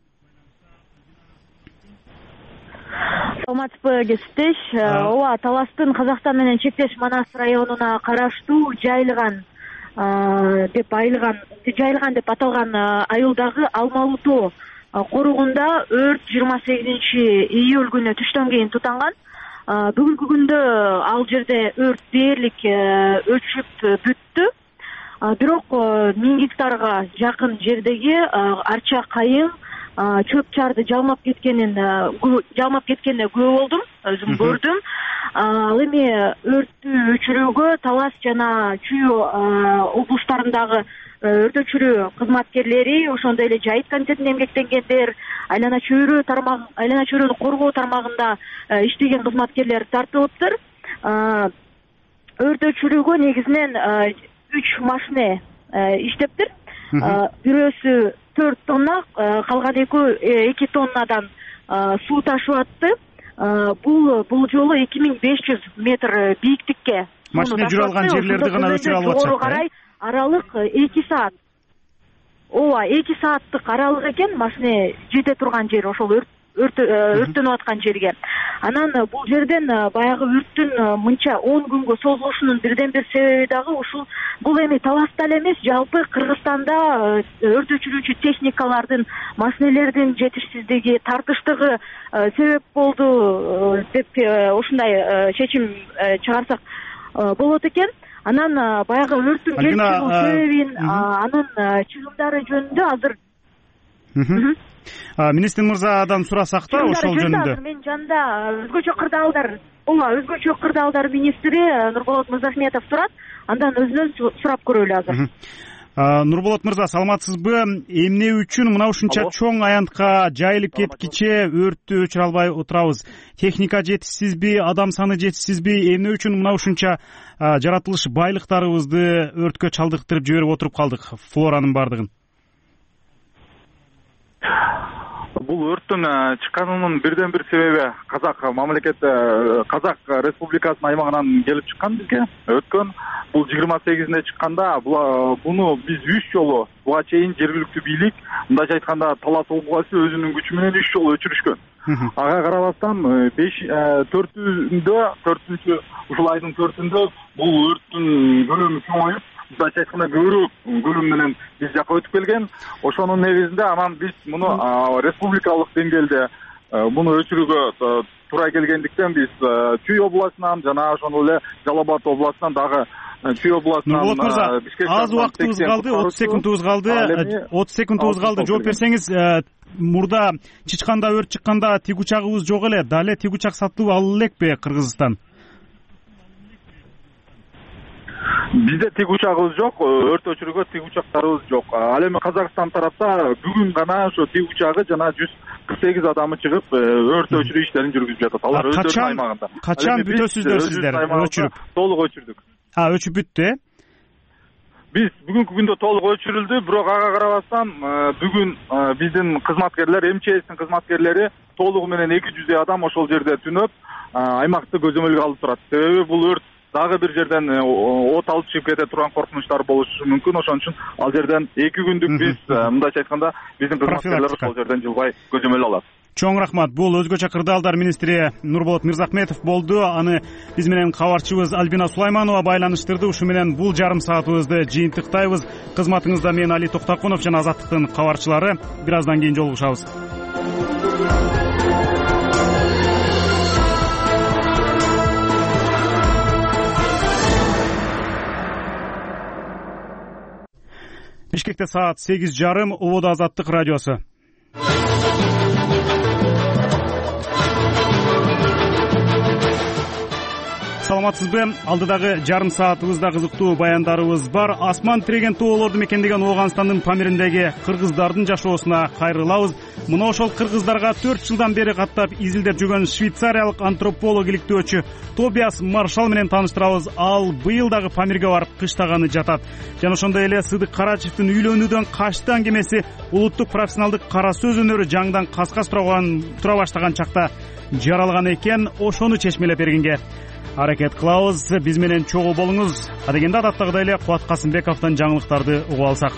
Саламатсызбы, кесиптеш. Ооба, Таластын Казакстан менен чектеш Манас районуна караштуу жайылган деп айылган жайылган деп аталган айылдагы Алмалуу тоо коругунда өрт жыйырма сегизинчи июль күнү түштөн кийин тутанган. Бүгүнкү күндө ал жерде өрт дээрлик өчүп бүттү. Бирок миң гектарга жакын жердеги арча кайың чөп чарды жалмап кеткенин жалмап кеткенине күбө болдум, өзүм көрдүм. Ал эми өрттү өчүрүүгө Талас жана Чүй облустарындагы өрт өчүрүү кызматкерлери, ошондой эле жайыт комитетинде эмгектенгендер, айлана чөйрө тармагы, айлана чөйрөнү коргоо тармагында иштеген кызматкерлер тартылыптыр. Өрт өчүрүүгө негизинен үч машина иштептир. Бирөөсү төрт тонна, калган экөө эки тоннадан суу ташып атты. Бул бул жолу эки миң беш жүз метр бийиктикке машина жүрө алган жерлерди гана өчүрө алып атышат. Карай аралык эки саат. Ооба, эки сааттык аралык экен машина жете турган жер, ошол өрт өрттөнүп аткан жерге. Анан бул жерден баягы өрттүн мынча он күнгө созулушунун бирден бир себеби дагы ушул. Бул эми Таласта эле эмес, жалпы Кыргызстанда өрт өчүрүүчү техникалардын, машинелердин жетишсиздиги, тартыштыгы себеп болду деп ушундай чечим чыгарсак болот экен. Анан баягы өрттүн келип чыгуу себебин, анын чыгымдары жөнүндө азыр Министр мырзадан сурасак да ошол жөнүндө. Мен жанында өзгөчө кырдаалдар, ооба, өзгөчө кырдаалдар министри Нурболот Мырзахметов турат. Андан өзүнөн сурап көрөлү азыр. Нурболот мырза, саламатсызбы? Эмне үчүн мына ушунча чоң аянтка жайылып кеткиче өрттү өчүрө албай отурабыз? Техника жетишсизби, адам саны жетишсизби? Эмне үчүн мына ушунча жаратылыш байлыктарыбызды өрткө чалдыктырып жиберип отуруп калдык, флоранын бардыгын? Бул өрттүн чыкканынын бирден бир себеби Казак мамлекети, Казак Республикасынын аймагынан келип чыккан бизге өткөн. Бул жыйырма сегизинде чыкканда буну биз үч жолу буга чейин жергиликтүү бийлик, мындайча айтканда Талас областы өзүнүн күчү менен үч жолу өчүрүшкөн. Ага карабастан төртүндө, төртүнчү ушул айдын төртүндө бул өрттүн көлөмү чоңоюп, мындайча айтканда көбүрөөк көлөм менен биз жака өтүп келген. Ошонун негизинде анан биз муну республикалык деңгээлде муну өчүрүүгө туура келгендиктен биз Чүй областынан жана ошондой эле Жалал Абад областынан дагы Чүй областынан Нурболот мырза, аз убактыбыз калды, отуз секундубуз калды. отуз секундубуз калды. Жооп берсеңиз, мурда Чычканда өрт чыкканда тиг учагыбыз жок эле. Дале тиг учак сатып ала элекпи Кыргызстан? Бизде тиг учагыбыз жок, өрт өчүрүүгө тиг учактарыбыз жок. Ал эми Казакстан тарапта бүгүн гана ошо тиг учагы жана жүз кырк сегиз адамы чыгып өрт өчүрүү иштерин жүргүзүп жатат. Алар өздөрүнүн аймагында. Качан бүтөсүздөр сиздер өчүрүп? Толук өчүрдүк. А, өчүп бүттү, э? биз бүгүнкү күндө толук өчүрүлдү, бирок ага карабастан бүгүн биздин кызматкерлер, МЧСтин кызматкерлери толугу менен эки жүздөй адам ошол жерде түнөп аймакты көзөмөлгө алып турат. Себеби бул өрт дагы бир жерден от алып чыгып кете турган коркунучтар болушу мүмкүн. Ошон үчүн ал жерден эки күндүк биз мындайча айтканда биздин кызматкерлер ошол жерден жылбай көзөмөл алат. Чоң рахмат. Бул өзгөчө кырдаалдар министри Нурболот Мырзахметов болду. Аны биз менен кабарчыбыз Альбина Сулайманова байланыштырды. Ушу менен бул жарым саатыбызды жыйынтыктайбыз. Кызматыңызда мен Али Токтакунов жана Азаттыктын кабарчылары. Бир аздан кийин жолугушабыз. Бишкекте саат сегиз жарым, Ободо Азаттык радиосу. Саламатсызбы? Алдыдагы жарым саатыбызда кызыктуу баяндарыбыз бар. Асман тиреген тоолорду мекендеген Ооганстандын Памириндеги кыргыздардын жашоосуна кайрылабыз. Мына ошол кыргыздарга төрт жылдан бери каттап изилдеп жүргөн швейцариялык антрополог иликтөөчү Тобиас Маршал менен тааныштырабыз. Ал быйыл дагы Памирге барып кыштаганы жатат. Жана ошондой эле Сыдык Карачевдин үйлөнүүдөн качты аңгемеси улуттук профессионалдык кара сөз өнөрү жаңыдан кас-кас тура баштаган чакта жаралган экен. Ошону чечмелеп бергенге аракет кылабыз. Биз менен чогуу болуңуз. Адегенде адаттагыдай эле Кубат Касымбековдон жаңылыктарды угуп алсак.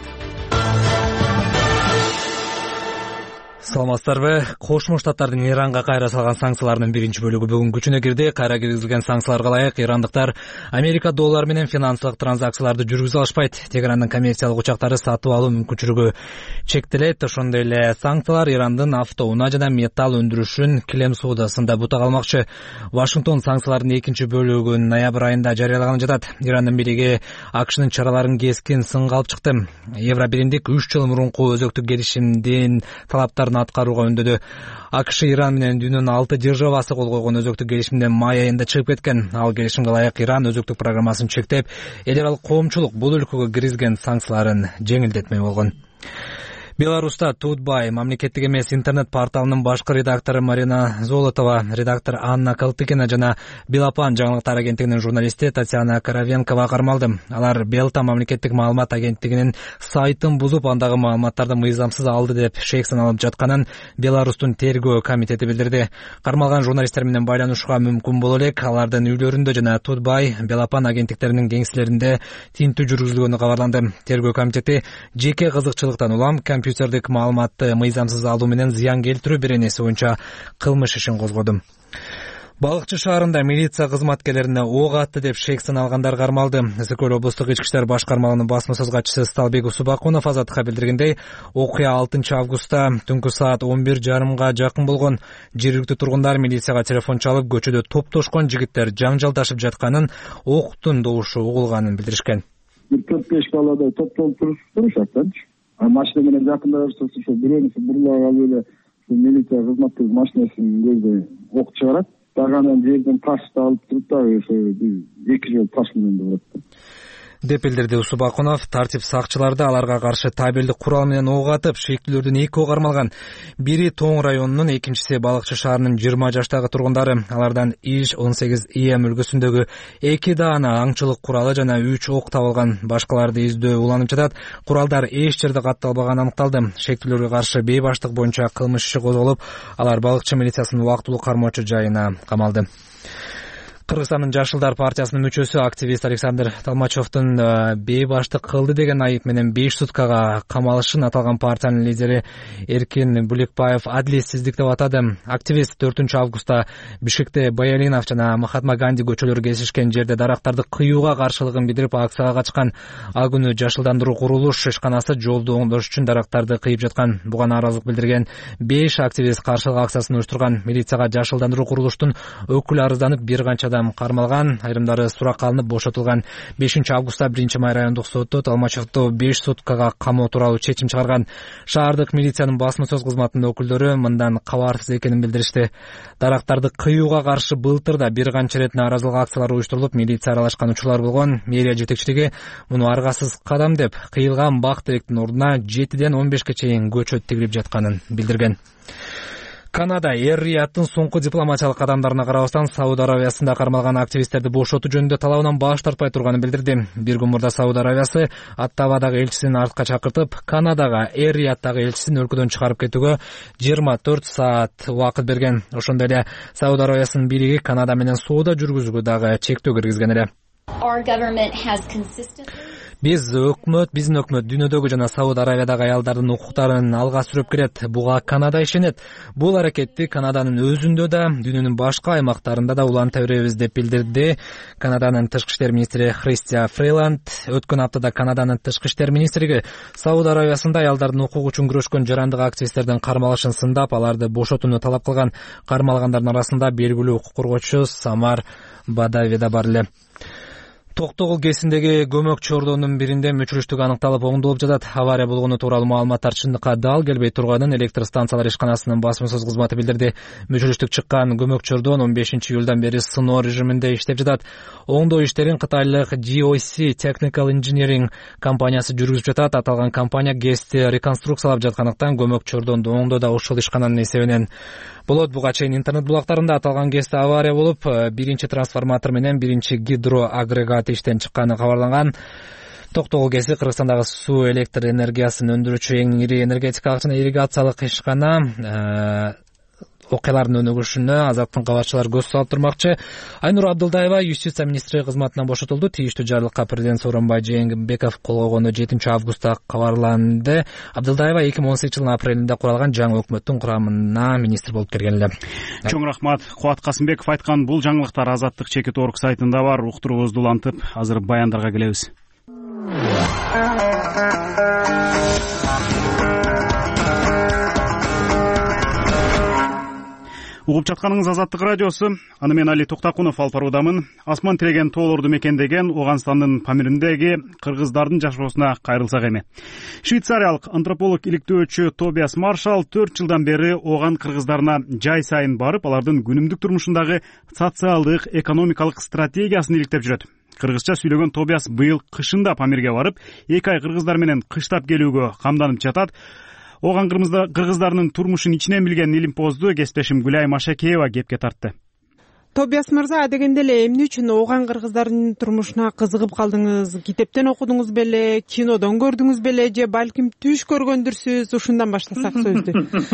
Саламатсыздарбы? Кошмо Штаттардын Иранга кайра салган санкцияларынын биринчи бөлүгү бүгүн күчүнө кирди. Кайра киргизилген санкцияларга ылайык ирандыктар Америка доллары менен финансылык транзакцияларды жүргүзө алышпайт. Тегерандын коммерциялык учактары сатып алуу мүмкүнчүлүгү чектелет. Ошондой эле санкциялар Ирандын автоунаа жана металл өндүрүшүн килем соодасында бута калмакчы. Вашингтон санкциялардын экинчи бөлүгүн ноябрь айында жарыялаганы жатат. Ирандын бийлиги АКШнын чараларын кескин сынга алып чыкты. Евробиримдик үч жыл мурунку өзөктүк келишимдин талаптарын аткарууга үндөдү. АКШ Иран менен дүйнөнүн алты державасы кол койгон өзөктүк келишимден май айында чыгып кеткен. Ал келишимге ылайык Иран өзөктүк программасын чектеп, эл аралык коомчулук бул өлкөгө киргизген санкцияларын жеңилдетмей болгон. Беларуста Тутбай мамлекеттик эмес интернет порталынын башкы редактору Марина Золотова, редактор Анна Калтыкина жана Белапан жаңылыктар агенттигинин журналисти Татьяна Коровенкова кармалды. Алар Белта мамлекеттик маалымат агенттигинин сайтын бузуп, андагы маалыматтарды мыйзамсыз алды деп шек саналып жатканын Беларустун тергөө комитети билдирди. Кармалган журналисттер менен байланышууга мүмкүн боло элек. Алардын үйлөрүндө жана Тутбай, Белапан агенттиктеринин кеңселеринде тинтүү жүргүзүлгөнү кабарланды. Тергөө комитети жеке кызыкчылыктан улам компьютердик маалыматты мыйзамсыз алуу менен зыян келтирүү беренеси боюнча кылмыш ишин козгоду. Балыкчы шаарында милиция кызматкерлерине ок атты деп шек саналгандар кармалды. Ысык-Көл облустук ички иштер башкармалыгынын басма-сөз катчысы Сталбек Усубакунов Азаттыкка билдиргендей, окуя алтынчы августта түнкү саат он бир жарымга жакын болгон. Жергиликтүү тургундар милицияга телефон чалып, көчөдө топтошкон жигиттер жаңжалдашып жатканын, октун добушу угулганын билдиришкен. бир төрт беш баладай топтолуп турушат. Машина менен жакындай берсе, ошо бирөөнүсү бурлап алып эле милиция кызматкерлери машинасынын көздөй ок чыгарат. Дагы анан жерден ташты алып туруп дагы ошо эки жол таш менен урат деп билдирди Усубакунов. Тартип сакчыларды аларга каршы табелдик курал менен ок атып, шектүүлөрдүн экөө кармалган. Бири Тоң районунун, экинчиси Балыкчы шаарынын жыйырма жаштагы тургундары. Алардан иш он сегиз и эм үлгүсүндөгү эки даана аңчылык куралы жана үч ок табылган. Башкаларды издөө уланып жатат. Куралдар эч жерде катталбаганы аныкталды. Шектүүлөргө каршы бейбаштык боюнча кылмыш иши козголуп, алар Балыкчы милициясынын убактылуу кармоочу жайына камалды. Кыргызстандын Жашылдар партиясынын мүчөсү активист Александр Толмачевдун бейбаштык кылды деген айып менен беш суткага камалышын аталган партиянын лидери Эркин Буликбаев адилетсиздик деп атады. Активист төртүнчү августта Бишкекте Баялинов жана Махатма Ганди көчөлөрү кесишкен жерде дарактарды кыюуга каршылыгын билдирип акцияга катышкан. Ал күнү жашылдандыруу курулуш ишканасы жолду оңдош үчүн дарактарды кыйып жаткан. Буга нааразылык билдирген беш активист каршылык акциясын уюштурган. Милицияга жашылдандыруу курулуштун өкүлү арызданып, бир канча кармалган, айрымдары суракка алынып бошотулган. бешинчи августта биринчи май райондук соту Толмачевду беш суткага камоо тууралуу чечим чыгарган. Шаардык милициянын басма сөз кызматынын өкүлдөрү мындан кабарсыз экенин билдиришти. Дарактарды кыюуга каршы былтыр да бир канча ирет нааразылык акциялары уюштурулуп, милиция аралашкан учурлар болгон. Мэрия жетекчилиги муну аргасыз кадам деп, кыйылган бак теректин ордуна жетиден он бешке чейин көчөт тигилип жатканын билдирген. Канада эр-Риядтын соңку дипломатиялык кадамдарына карабастан Сауд Аравиясында кармалган активисттерди бошотуу жөнүндө талабынан баш тартпай турганын билдирди. Бир күн мурда Сауд Аравиясы Оттавадагы элчисин артка чакыртып, Канадага эр-Рияттагы элчисин өлкөдөн чыгарып кетүүгө жыйырма төрт саат убакыт берген. Ошондой эле Сауд Аравиясынын бийлиги Канада менен соода жүргүзүүгө дагы чектөө киргизген эле. Биз өкмөт, биздин өкмөт дүйнөдөгү жана Сауд Аравиядагы аялдардын укуктарын алга сүрөп келет. Буга Канада ишенет. Бул аракетти Канаданын өзүндө да, дүйнөнүн башка аймактарында да уланта беребиз деп билдирди Канаданын тышкы иштер министри Христия Фриланд. Өткөн аптада Канаданын тышкы иштер министрлиги Сауд Аравиясында аялдардын укугу үчүн күрөшкөн жарандык активисттердин кармалышын сындап, аларды бошотууну талап кылган. Кармалгандардын арасында белгилүү укук коргоочу Самар Бадави да бар эле. Токтогул кесиндеги көмөк чордонун биринде мүчүрүштүк аныкталып оңдолуп жатат. Авария болгону тууралуу маалыматтар чындыкка дал келбей турганын электр станциялар ишканасынын басма сөз кызматы билдирди. Мүчүрүштүк чыккан көмөк чордон он бешинчи июлдан бери сыноо режиминде иштеп жатат. Оңдоо иштерин кытайлык джи о си Technical Engineering компаниясы жүргүзүп жатат. Аталган компания гэсти реконструкциялап жаткандыктан көмөк чордонду оңдоо да ушул ишкананын эсебинен болот. Буга чейин интернет булактарында аталган гэсте авария болуп, биринчи трансформатор менен биринчи гидроагрегат иштен чыкканы кабарланган. Токтогул гэси Кыргызстандагы суу электр энергиясын өндүрүүчү эң ири энергетикалык жана ирригациялык ишкана. Окуялардын өнүгүшүнө Азаттын кабарчылары көз салып турмакчы. Айнур Абдылдаева юстиция министри кызматынан бошотулду. Тийиштүү жарлыкка президент Сооронбай Жээнбеков кол койгону жетинчи августта кабарланды. Абдылдаева эки миң он сегизинчи жылдын апрелинде куралган жаңы өкмөттүн курамына министр болуп келген эле. Чоң рахмат. Кубат Касымбеков айткан бул жаңылыктар Азаттык чекит орг сайтында бар. Уктуруубузду улантып, азыр баяндарга келебиз. Угуп жатканыңыз Азаттык радиосу. Аны мен Али Токтакунов алып баруудамын. Асман тиреген тоолорду мекендеген Оганстандын Памириндеги кыргыздардын жашоосуна кайрылсак эми. Швейцариялык антрополог иликтөөчү Тобиас Маршал төрт жылдан бери Оган кыргыздарына жай сайын барып, алардын күнүмдүк турмушундагы социалдык, экономикалык стратегиясын иликтеп жүрөт. Кыргызча сүйлөгөн Тобиас быйыл кышында Памирге барып, эки ай кыргыздар менен кыштап келүүгө камданып жатат. Оган кыргыздарынын турмушун ичинен билген Илимпозду кесиптешим Гүлай Машакеева кепке тартты. Тобиас мырза, адегенде эле эмне үчүн Оган кыргыздарынын турмушуна кызыгып калдыңыз? Китептен окудуңуз беле, кинодон көрдүңүз беле, же балким түш көргөндүрсүз? Ушундан баштасак сөздү.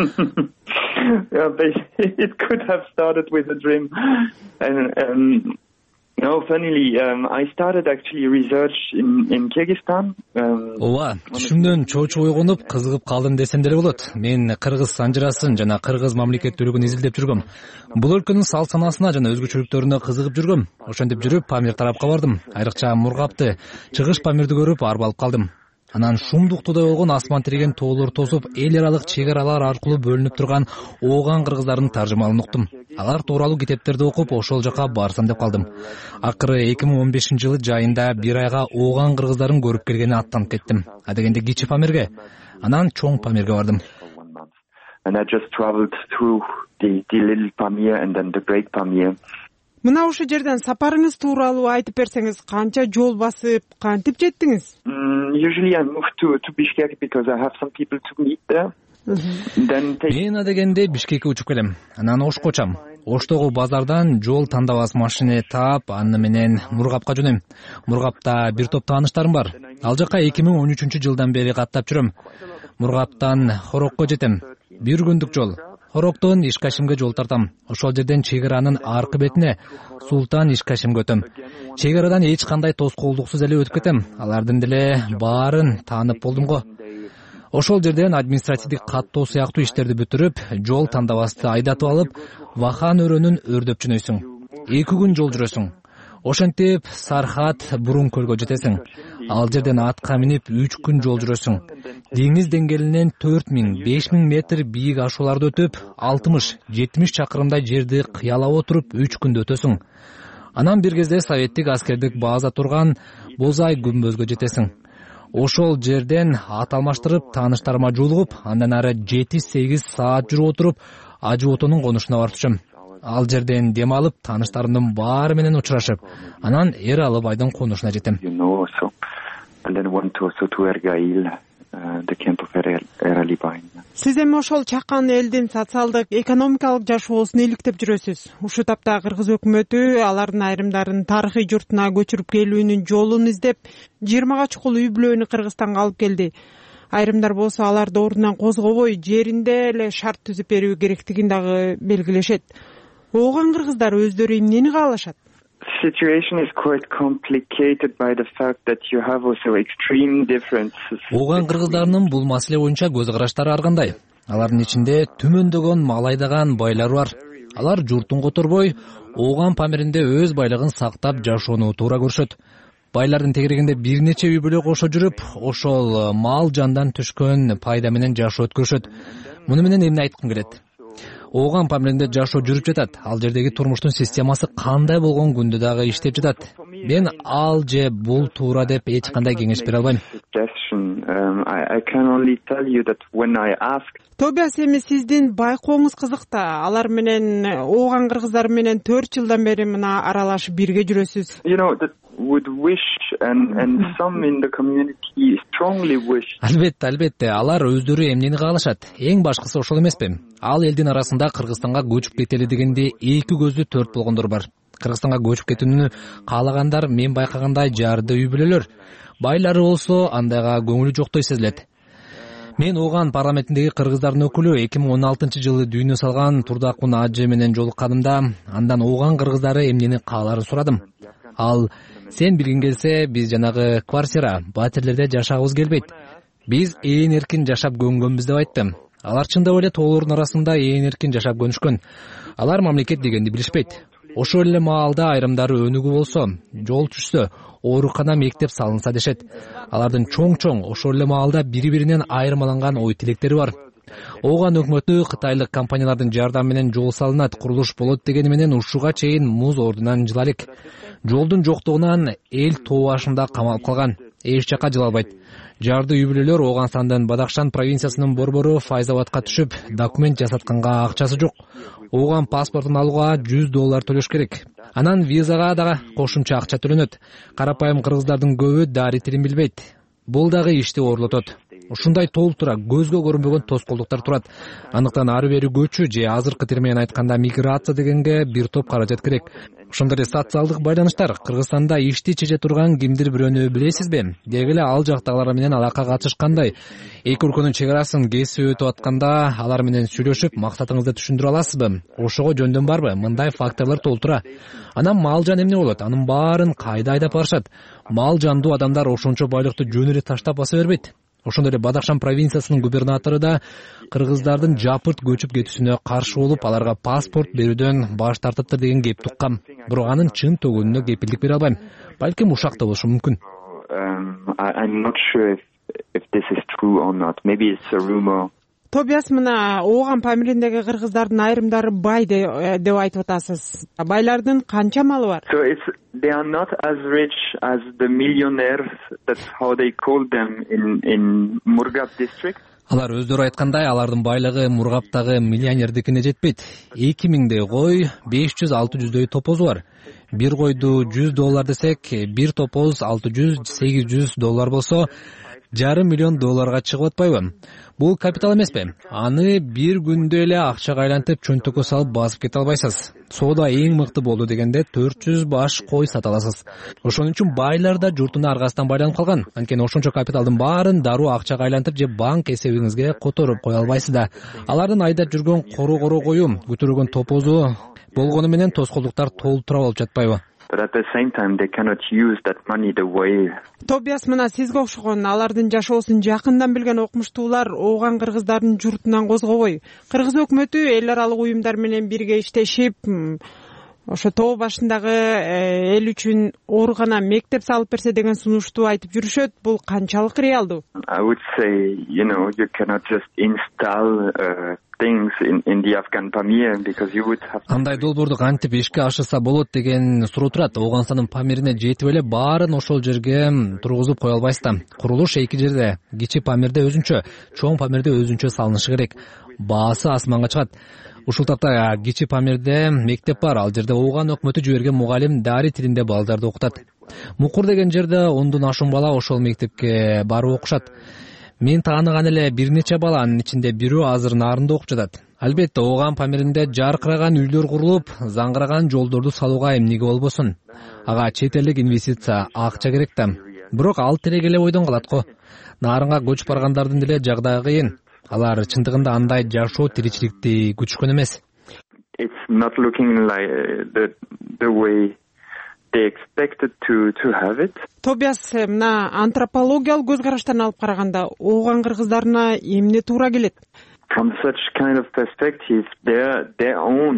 It could have started with a dream. And, um... No, funnily, um, I started actually research in, in Kyrgyzstan. Ооба, түшүмдөн чоочу ойгонуп, кызыгып калдым десем деле болот. Мен кыргыз санжырасын жана кыргыз мамлекеттүүлүгүн изилдеп жүргөм. Бул өлкөнүн салт санасына жана өзгөчөлүктөрүнө кызыгып жүргөм. Ошентип жүрүп Памир тарапка бардым. Айрыкча Мургапты, Чыгыш Памирди көрүп арбалып калдым. Анан шумдуктуудай болгон асман тиреген тоолор тосуп, эл аралык чек аралар аркылуу бөлүнүп турган Оган кыргыздардын таржымалын уктум. Алар тууралуу китептерди окуп, ошол жака барсам деп калдым. Акыры эки миң он бешинчи жылы жайында бир айга Оган кыргыздарын көрүп келгени аттанып кеттим. Адегенде кичи Памирге, анан чоң Памирге бардым. And I just traveled through the, the little Pamir and then the great Pamir. Мына ошол жерден сапарыңыз тууралуу айтып берсеңиз, канча жол басып, кантип жеттиңиз? Usually I move to to Bishkek because I have some people to meet there. Мен адегенде Бишкекке учуп келем. Анан Ошко учам. Оштогу базардан жол тандабас машина таап, аны менен Мургапка жөнөйм. Мургапта бир топ тааныштарым бар. Ал жака эки миң он үчүнчү жылдан бери каттап жүрөм. Мургаптан Хорокко жетем. Бир күндүк жол. Хороктон Ишкашимге жол тартам. Ошол жерден чек аранын аркы бетине Султан Ишкашимге өтөм. Чек арадан эч кандай тоскоолдуксуз эле өтүп кетем. Алардын деле баарын таанып болдум го. Ошол жерден административдик каттоо сыяктуу иштерди бүтүрүп, жол тандабасты айдатып алып, Вахан өрөнүн өрдөп жөнөйсүң. эки күн жол жүрөсүң. Ошентип Сархат бурун көлгө жетесиң. Ал жерден атка минип үч күн жол жүрөсүң. Деңиз деңгээлинен төрт миң беш миң метр бийик ашууларды өтүп, алтымыш жетимиш чакырымдай жерди кыялап отуруп үч күндө өтөсүң. Анан бир кезде советтик аскердик база турган Бозай күмбөзгө жетесиң. Ошол жерден ат алмаштырып, тааныштарыма жолугуп, андан ары жети сегиз саат жүрүп отуруп, Ажы Отонун конушуна барып түшөм. Ал жерден дем алып, тааныштарымдын баары менен учурашып, анан Эр Алыбайдын конушуна жетем. And then went to, so to Ergail, uh, the camp of Er Alibay. Сиз эми ошол чакан элдин социалдык экономикалык жашоосун иликтеп жүрөсүз. Ушул тапта Кыргыз өкмөтү алардын айрымдарын тарыхый журтуна көчүрүп келүүнүн жолун издеп, жыйырмага чукул үй бүлөнү Кыргызстанга алып келди. Айрымдар болсо аларды ордунан козгобой, жеринде эле шарт түзүп берүү керектигин дагы белгилешет. Ооган кыргыздар өздөрү эмнени каалашат? Situation is quite complicated by the fact that you have also extreme differences. Ооган кыргыздарынын бул маселе боюнча көз караштары ар кандай. Алардын ичинде түмөндөгөн, мал айдаган байлар бар. Алар журтун которбой, Ооган Памиринде өз байлыгын сактап жашоону туура көрүшөт. Байлардын тегерегинде бир нече үй бүлө кошо жүрүп, ошол мал жандан түшкөн пайда менен жашоо өткөрүшөт. Муну менен эмне айткым келет? Ооган Памиринде жашоо жүрүп жатат. Ал жердеги турмуштун системасы кандай болгон күндө дагы иштеп жатат. Мен ал же бул туура деп эч кандай кеңеш бере албайм. Тобиас, эми сиздин байкооңуз кызык да. Алар менен, Ооган кыргыздары менен төрт жылдан бери мына аралашып бирге жүрөсүз. Would wish and and some in the community strongly wish. Албетте, албетте, алар өздөрү эмнени каалашат? Эң башкысы ошол эмеспи? Ал элдин арасында Кыргызстанга көчүп кетели дегенде эки көздүү төрт болгондор бар. Кыргызстанга көчүп кетүүнү каалагандар мен байкагандай жарды үй бүлөлөр. Байлары болсо андайга көңүлү жоктой сезилет. Мен Ооган парламентиндеги кыргыздардын өкүлү эки миң он алтынчы жылы дүйнө салган Турдакун ажы менен жолукканымда, андан Ооган кыргыздары эмнени кааларын сурадым. Ал: сен билгиң келсе, биз жанагы квартира, батирлерде жашагыбыз келбейт. Биз ээн эркин жашап көнгөнбүз деп айтты. Алар чындап эле тоолордун арасында ээн эркин жашап көнүшкөн. Алар мамлекет дегенди билишпейт. Ошол эле маалда айрымдары өнүгүү болсо, жол түшсө, оорукана, мектеп салынса дешет. Алардын чоң-чоң ошол эле маалда бири-биринен айырмаланган ой тилектери бар. Ооган өкмөтү кытайлык компаниялардын жардамы менен жол салынат, курулуш болот дегени менен ушуга чейин муз ордунан жыла элек. Жолдун жоктугунан эл тоо башында камалып калган. Эч жака жыла албайт. Жарды үй бүлөлөр Ооганстандын Бадахшан провинциясынын борбору Файзабадка түшүп, документ жасатканга акчасы жок. Ооган паспортун алууга жүз доллар төлөш керек. Анан визага дагы кошумча акча төлөнөт. Карапайым кыргыздардын көбү дари тилин билбейт. Бул дагы ишти оорлотот. Ушундай толтура көзгө көрүнбөгөн тоскоолдуктар турат. Андыктан ары бери көчүү же азыркы тил менен айтканда миграция дегенге бир топ каражат керек. Ошондой эле социалдык байланыштар. Кыргызстанда ишти чече турган кимдир бирөөнү билесизби? Дегеле ал жактагылар менен алака катыш кандай? Эки өлкөнүн чек арасын кесип өтүп атканда алар менен сүйлөшүп, максатыңызды түшүндүрө аласызбы? Ошого жөндөм барбы? Мындай факторлор толтура. Анан мал жан эмне болот? Анын баарын кайда айдап барышат? Мал жандуу адамдар ошончо байлыкты жөн эле таштап баса бербейт. Ошондой эле Бадахшан провинциясынын губернатору да кыргыздардын жапырт көчүп кетүүсүнө каршы болуп, аларга паспорт берүүдөн баш тартыптыр деген кеп туккам. Бирок анын чын төгөнүнө кепилдик бере албайм. Балким ушак да болушу мүмкүн. Тобиас, мына Ооган Памириндеги кыргыздардын айрымдары бай деп айтып атасыз. Байлардын канча малы бар? So it's they are not as rich as the millionaires, that's how they call them in in Murgab district. Алар өздөрү айткандай, алардын байлыгы Мургаптагы миллионердикине жетпейт. эки миңдей кой, беш жүз алты жүздөй топозу бар. Бир койду жүз доллар десек, бир топоз алты жүз сегиз жүз доллар болсо, жарым миллион долларга чыгып атпайбы? Бул капитал эмеспи? Аны бир күндө эле акчага айлантып, чөнтөккө салып басып кете албайсыз. Соода эң мыкты болду дегенде төрт жүз баш кой сата аласыз. Ошон үчүн байлар да журтуна аргасынан байланып калган. Анткени ошончо капиталдын баарын дароо акчага айлантып же банк эсебиңизге которуп кое албайсыз да. Алардын айдап жүргөн кору-кору кою, көтөргөн топозу болгону менен тоскоолдуктар толтура болуп жатпайбы? But at the same time they cannot use that money the way. Тобиас, мына сизге окшогон алардын жашоосун жакындан билген окумуштуулар Ооган кыргыздардын журтунан козгобой, Кыргыз өкмөтү эл аралык уюмдар менен бирге иштешип, ошо тоо башындагы эл үчүн оорукана, мектеп салып берсе деген сунушту айтып жүрүшөт. Бул канчалык реалдуу? I would say, you know, you cannot just install uh, things in in the Afghan Pamir because you would have. Андай долбоорду кантип ишке ашырса болот деген суроо турат. Ооганстандын Памирине жетип эле баарын ошол жерге тургузуп кое албайсыз да. Курулуш эки жерде, Кичи Памирде өзүнчө, Чоң Памирде өзүнчө салынышы керек. Баасы асманга чыгат. Ушул тапта Кичи Памирде мектеп бар. Ал жерде Ооган өкмөтү жиберген мугалим дари тилинде балдарды окутат. Мукур деген жерде ондон ашуун бала ошол мектепке барып окушат. Мен тааныган эле бир нече бала, анын ичинде бирөө азыр Нарында окуп жатат. Албетте Ооган Памиринде жаркыраган үйлөр курулуп, заңгыраган жолдорду салууга эмнеге болбосун? Ага чет элдик инвестиция, акча керек да. Бирок ал тиреги эле ойдон калат го. Нарынга көчүп баргандардын деле жагдайы кыйын. Алар чындыгында андай жашоо тиричиликти күчкөн эмес. It's not looking like the the way they expected to to have it. Тобиас, мына антропологиялык көз караштан алып караганда Ооган кыргыздарына эмне туура келет? From such kind of perspective, their their own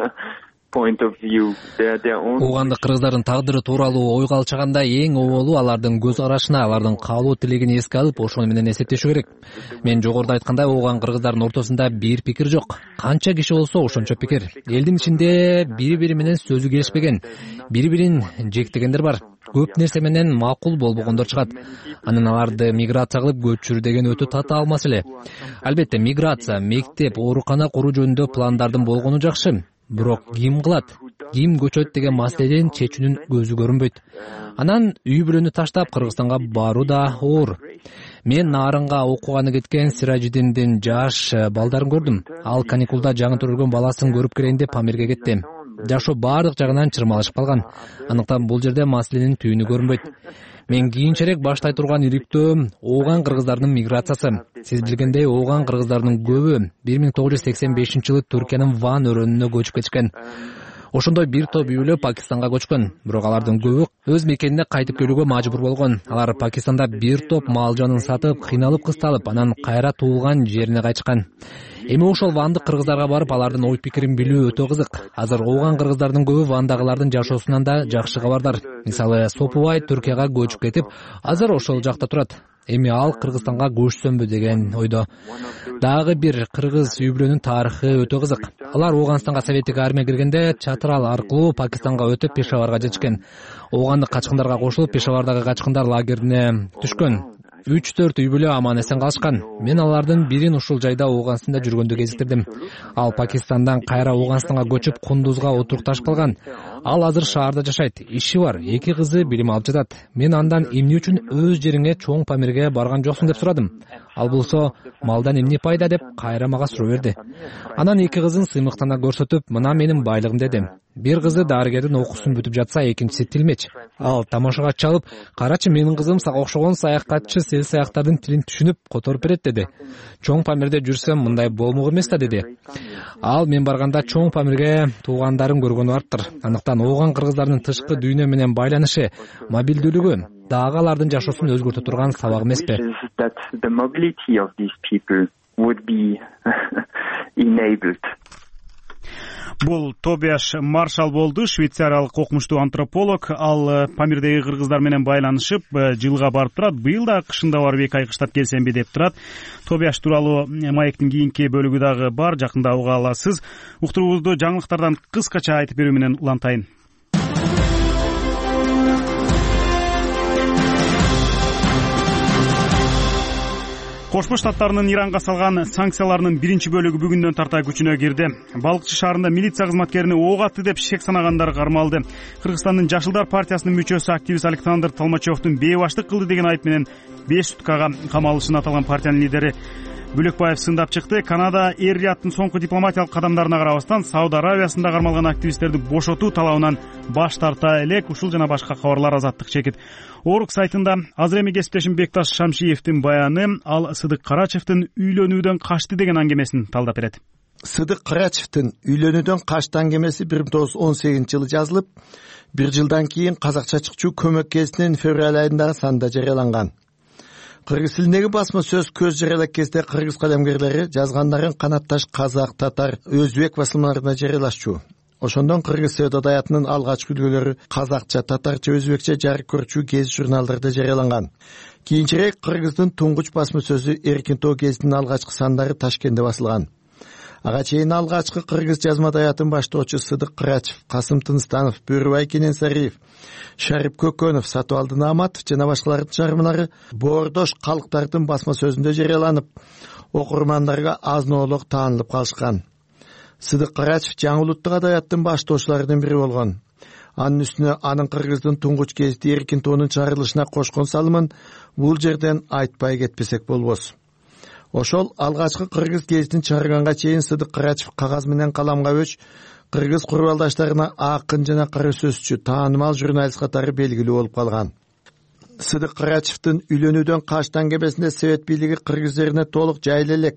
point of view, their their own. Оогандык кыргыздардын тагдыры тууралуу ойго алчаганда эң оболу алардын көз карашына, алардын каалоо тилегин эске алып, ошону менен эсептешүү керек. Мен жогоруда айткандай, Ооган кыргыздардын ортосунда бир пикир жок. Канча киши болсо ошончо пикир. Элдин ичинде бири-бири менен сөзү келишпеген, бири-бирин жектегендер бар. Көп нерсе менен макул болбогондор чыгат. Анан аларды миграция кылып көчүрүү деген өтө татаал маселе. Албетте миграция, мектеп, оорукана куруу жөнүндө пландардын болгону жакшы. Бирок ким кылат, ким көчөт деген маселенин чечүүнүн көзү көрүнбөйт. Анан үй бүлөнү таштап Кыргызстанга баруу да оор. Мен Нарынга окууганы кеткен Сиражидиндин жаш балдарын көрдүм. Ал каникулда жаңы төрөлгөн баласын көрүп келейин деп Памирге кетти. Жашоо баардык жагынан чырмалышып калган. Андыктан бул жерде маселенин түйүнү көрүнбөйт. Мен кийинчерээк баштай турган иликтөө Ооган кыргыздарынын миграциясы. Сиз билгендей, Ооган кыргыздарынын көбү бир миң тогуз жүз сексен бешинчи жылы Түркиянын Ван өрөөнүнө көчүп кетишкен. Ошондой бир топ үй бүлө Пакистанга көчкөн. Бирок алардын көбү өз мекенине кайтып келүүгө мажбур болгон. Алар Пакистанда бир топ мал жанын сатып, кыйналып кысталып, анан кайра туулган жерине кайтышкан. Эми ошол вандык кыргыздарга барып, алардын ой пикирин билүү өтө кызык. Азыр Ооган кыргыздардын көбү вандагылардын жашоосунан да жакшы кабардар. Мисалы, Сопубай Түркияга көчүп кетип, азыр ошол жакта турат. Эми ал Кыргызстанга көчсөмбү деген ойдо. Дагы бир кыргыз үй бүлөнүн тарыхы өтө кызык. Алар Ооганстанга советтик армия киргенде чатырал аркылуу Пакистанга өтүп Пешаварга жетишкен. Оогандык качкындарга кошулуп Пешавардагы качкындар лагерине түшкөн. үч төрт үй бүлө аман эсен калышкан. Мен алардын бирин ушул жайда Ооганстанда жүргөндө кезиктирдим. Ал Пакистандан кайра Ооганстанга көчүп Кундузга отурукташып калган. Ал азыр шаарда жашайт. Иши бар, эки кызы билим алып жатат. Мен андан эмне үчүн өз жериңе чоң Памирге барган жоксуң деп сурадым. Ал болсо, малдан эмне пайда деп кайра мага суроо берди. Анан эки кызын сыймыктана көрсөтүп, мына менин байлыгым деди. Бир кызы дарыгердин окуусун бүтүп жатса, экинчиси тилмеч. Ал тамашага чалып, карачы, менин кызым сага окшогон саякатчы сел саяктардын тилин түшүнүп которуп берет деди. Чоң Памирде жүрсөм мындай болмок эмес да деди. Ал мен барганда чоң Памирге туугандарын көргөнү барыптыр. Андыктан Ооган кыргыздарынын тышкы дүйнө менен байланышы, мобилдүүлүгү дагы алардын жашоосун өзгөртө турган сабак эмеспи? Бул Тобиаш Маршал болду, швейцариялык окумуштуу антрополог. Ал Памирдеги кыргыздар менен байланышып, жылга барып турат. Быйыл да кышында барып эки ай кыштап келсемби деп турат. Тобиаш тууралуу маектин кийинки бөлүгү дагы бар, жакында уга аласыз. Уктуруубузду жаңылыктардан кыскача айтып берүү менен улантайын. Кошмо Штаттарынын Иранга салган санкцияларынын биринчи бөлүгү бүгүндөн тарта күчүнө кирди. Балыкчы шаарында милиция кызматкерини ок атты деп шек санагандар кармалды. Кыргызстандын Жашылдар партиясынын мүчөсү активист Александр Толмачевдун бейбаштык кылды деген айып менен беш суткага камалышын аталган партиянын лидери Бөлөкбаев сындап чыкты. Канада Эр-Рияттын соңку дипломатиялык кадамдарына карабастан Сауд Аравиясында кармалган активисттерди бошотуу талабынан баш тарта элек. Ушул жана башка кабарлар Азаттык чекит. Орук сайтында азыр эми кесиптешим Бекташ Шамшиевдин баяны, ал Сыдык Карачевдин үйлөнүүдөн качты деген аңгемесин талдап берет. Сыдык Карачевдин үйлөнүүдөн качты аңгемеси бир миң тогуз жүз он сегизинчи жылы жазылып, бир жылдан кийин Казакча чыкчу көмөк кезинин февраль айындагы санда жарыяланган. Кыргыз тилиндеги басма сөз көз жарыялак кезде кыргыз калемгерлери жазгандарын канатташ казак, татар, өзбек басылмаларына жарыялашчу. Ошондон кыргыз сөз адаятынын алгачкы үлгүлөрү казакча, татарча, өзбекче жарык көрчү гезит журналдарда жарыяланган. Кийинчерээк кыргыздын туңгуч басма сөзү Эркин тоо гезитинин алгачкы сандары Ташкентте басылган. Ага чейин алгачкы кыргыз жазма адаятын баштоочу Сыдык Карачев, Касым Тынстанов, Бөрүбай Кененсариев, Шарип Көкөнов, Сатыбалды Нааматов жана башкалардын чыгармалары боордош калктардын басма сөзүндө жарыяланып, окурмандарга азноолук таанылып калышкан. Сыдык Карачев жаңы улуттук адаяттын баштоочуларынын бири болгон. Анын үстүнө анын кыргыздын туңгуч гезити Эркин тоонун чыгарылышына кошкон салымын бул жерден айтпай кетпесек болбос. Ошол алгачкы кыргыз гезитин чыгарганга чейин Сыдык Карачев кагаз менен каламга өч кыргыз курбалдаштарына акын жана кара сөзчү, таанымал журналист катары белгилүү болуп калган. Сыдык Карачевдин үйлөнүүдөн качтан кебесинде Совет бийлиги кыргыз жерине толук жайыла элек.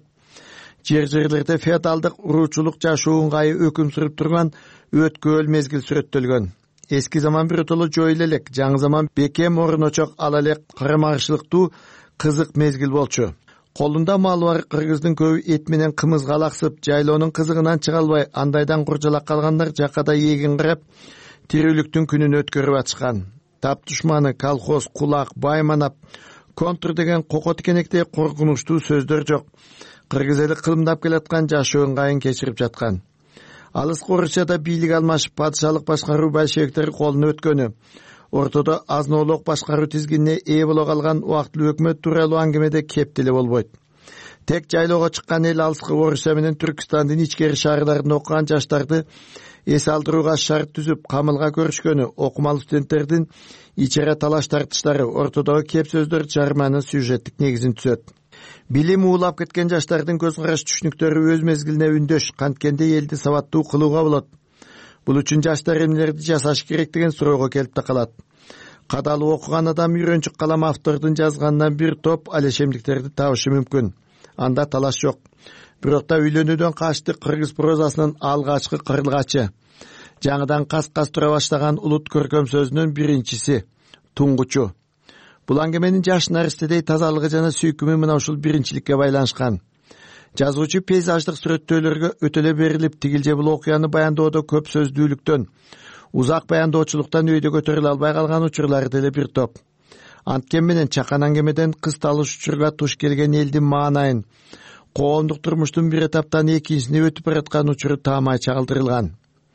Жер жерлерде феодалдык уруучулук жашоо ыңгайы өкүм сүрүп турган өткөл мезгил сүрөттөлгөн. Эски заман биротоло жоюла элек, жаңы заман бекем орночок ала элек карама-каршылыктуу кызык мезгил болчу. Колунда малы бар кыргыздын көбү эт менен кымызга алаксып, жайлоонун кызыгынан чыга албай, андайдан куржалак калгандар жакада эгин карап, тирүүлүктүн күнүн өткөрүп атышкан. Тап душманы, колхоз, кулак, байманап, контур деген кокот кенектей коркунучтуу сөздөр жок. Кыргыз эли кылымдап келаткан жашоо ыңгайын кечирип жаткан. Алыскы Орусияда бийлик алмашып, падышалык башкаруу большевиктер колуна өткөнү, ортодо азноолук башкаруу тизгинине ээ боло калган убактылуу өкмөт тууралуу аңгемеде кеп деле болбойт. Тек жайлоого чыккан эл алыскы Орусия менен Түркстандын ичкери шаарларында окуган жаштарды эс алдырууга шарт түзүп, камылга көрүшкөнү, окумалуу студенттердин ичара талаш тартыштары, ортодогу кеп сөздөр жарыманын сюжеттик негизин түзөт. Билим уулап кеткен жаштардын көз караш түшүнүктөрү өз мезгилине үндөш, канткенде элди сабаттуу кылууга болот. Бул үчүн жаштар эмнелерди жасаш керек деген суроого келип такалат. Кадалып окуган адам үйрөнчүк калам автордун жазганынан бир топ алешемдиктерди табышы мүмкүн. Анда талаш жок. Бирок да үйлөнүүдөн качты кыргыз прозасынын алгачкы кырылгачы. Жаңыдан кас-кас тура баштаган улут көркөм сөзүнүн биринчиси, туңгучу. Бул аңгеменин жаш наристедей тазалыгы жана сүйкүмү мына ушул биринчиликке байланышкан. Жазуучу пейзаждык сүрөттөөлөргө өтөлө берилип, тигилже бул окуяны баянdoодо көп сөздүүлүктөн, узак баянdoочулуктан өйдө көтөрүлө албай калган учурлары деле бир топ. Анткени менен чакан аңгемеден кыз талыш учурга туш келген элдин маанайын, коомдук турмуштун бир этаптан экинчисине өтүп бараткан учуру таамай чагылдырылган.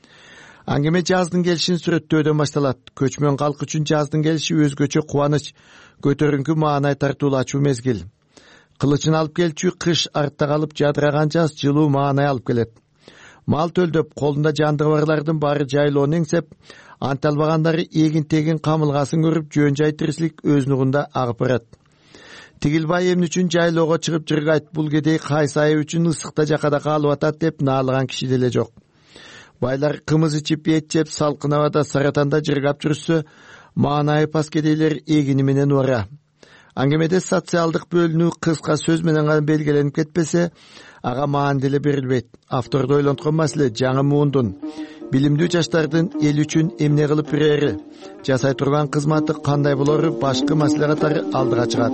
Аңгеме жаздын келишин сүрөттөөдөн башталат. Көчмөн калк үчүн жаздын келиши өзгөчө кубаныч, көтөрүңкү маанай тартуулачу мезгил. Кылычын алып келчү кыш артта калып, жадыраган жаз жылуу маанай алып келет. Мал төлдөп, колунда жандыгы барлардын баары жайлоону эңсеп, анта албагандары эгин-тегин камылгасын көрүп, жөн жай тиричилик өзүнүгүндө агып барат. Тигилбай эмне үчүн жайлоого чыгып жыргайт, бул кедей кайсайы үчүн ысыкта жакада калып атат деп наалыган киши деле жок. Байлар кымыз ичип, эт жеп, салкын абада саратанда жыргап жүрүшсө, маанайы пас кедейлер эгини менен убара. Аңгемеде социалдык бөлүнүү кыска сөз менен гана белгиленип кетпесе, ага маан деле берилбейт. Авторду ойлонткон маселе жаңы муундун, билимдүү жаштардын эл үчүн эмне кылып берери, жасай турган кызматы кандай болору башкы маселе катары алдыга чыгат.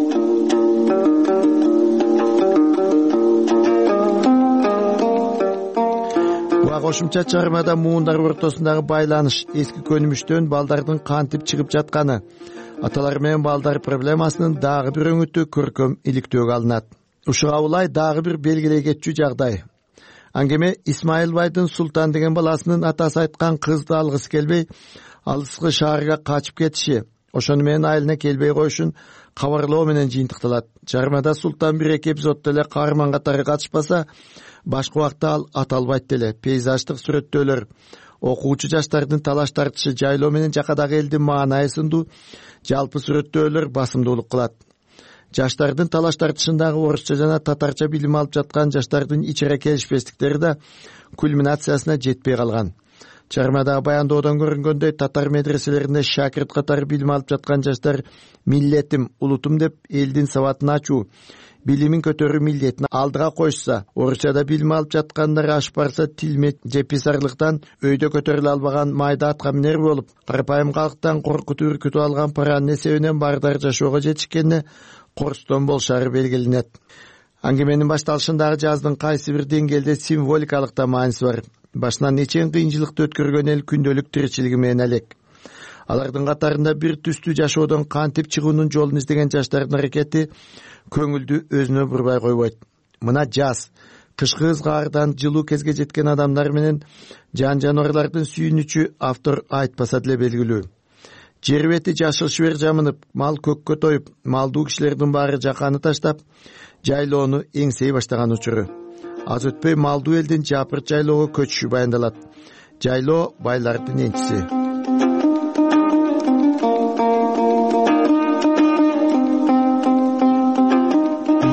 Кошумча чыгармада муундар ортосундагы байланыш, эски көнүмүштөн балдардын кантип чыгып жатканы, аталар менен балдар проблемасынын дагы бир өңүтү көркөм иликтөөгө алынат. Ушуга улай дагы бир белгилей кетчү жагдай. Аңгеме Исмайыл байдын Султан деген баласынын атасы айткан кызды алгысы келбей, алыскы шаарга качып кетиши, ошону менен айылына келбей коюшун кабарлоо менен жыйынтыкталат. Жармада Султан бир эки эпизоддо эле каарман катары катышпаса, башка убакта ал аталбайт деле. Пейзаждык сүрөттөөлөр, окуучу жаштардын талаш тартышы, жайлоо менен жакадагы элдин маанайы сындуу жалпы сүрөттөөлөр басымдуулук кылат. Жаштардын талаш тартышындагы орусча жана татарча билим алып жаткан жаштардын ичара келишпестиктери да кульминациясына жетпей калган. Чармадагы баянdoодон көрүнгөндөй, татар медреселеринде шакирт катары билим алып жаткан жаштар миллетим, улутум деп элдин сабатын ачуу, билимин көтөрүү милдетин алдыга коюшса, орусчада билим алып жаткандар ашып барса, тилме же писарлыктан өйдө көтөрүлө албаган майда атка минер болуп, карапайым калктан коркутуп үркүтүп алган паранын эсебинен баардар жашоого жетишкенине корстон болушары белгиленет. Аңгеменин башталышындагы жаздын кайсы бир деңгээлде символикалык да мааниси бар. Башынан нечен кыйынчылыкты өткөргөн эл күндөлүк тиричилиги менен алек. Алардын катарында бир түстүү жашоодон кантип чыгуунун жолун издеген жаштардын аракети көңүлдү өзүнө бурбай койбойт. Мына жаз, кышкы ызгаардан жылуу кезге жеткен адамдар менен жан жаныбарлардын сүйүнүчү автор айтпаса деле белгилүү. Жер бети жашыл шүбер жамынып, мал көккө тоюп, малдуу кишилердин баары жаканы таштап, жайлоону эңсей баштаган учуру. Аз өтпөй малдуу элдин жапырт жайлоого көчүшү баяндалат. Жайлоо байлардын энчиси.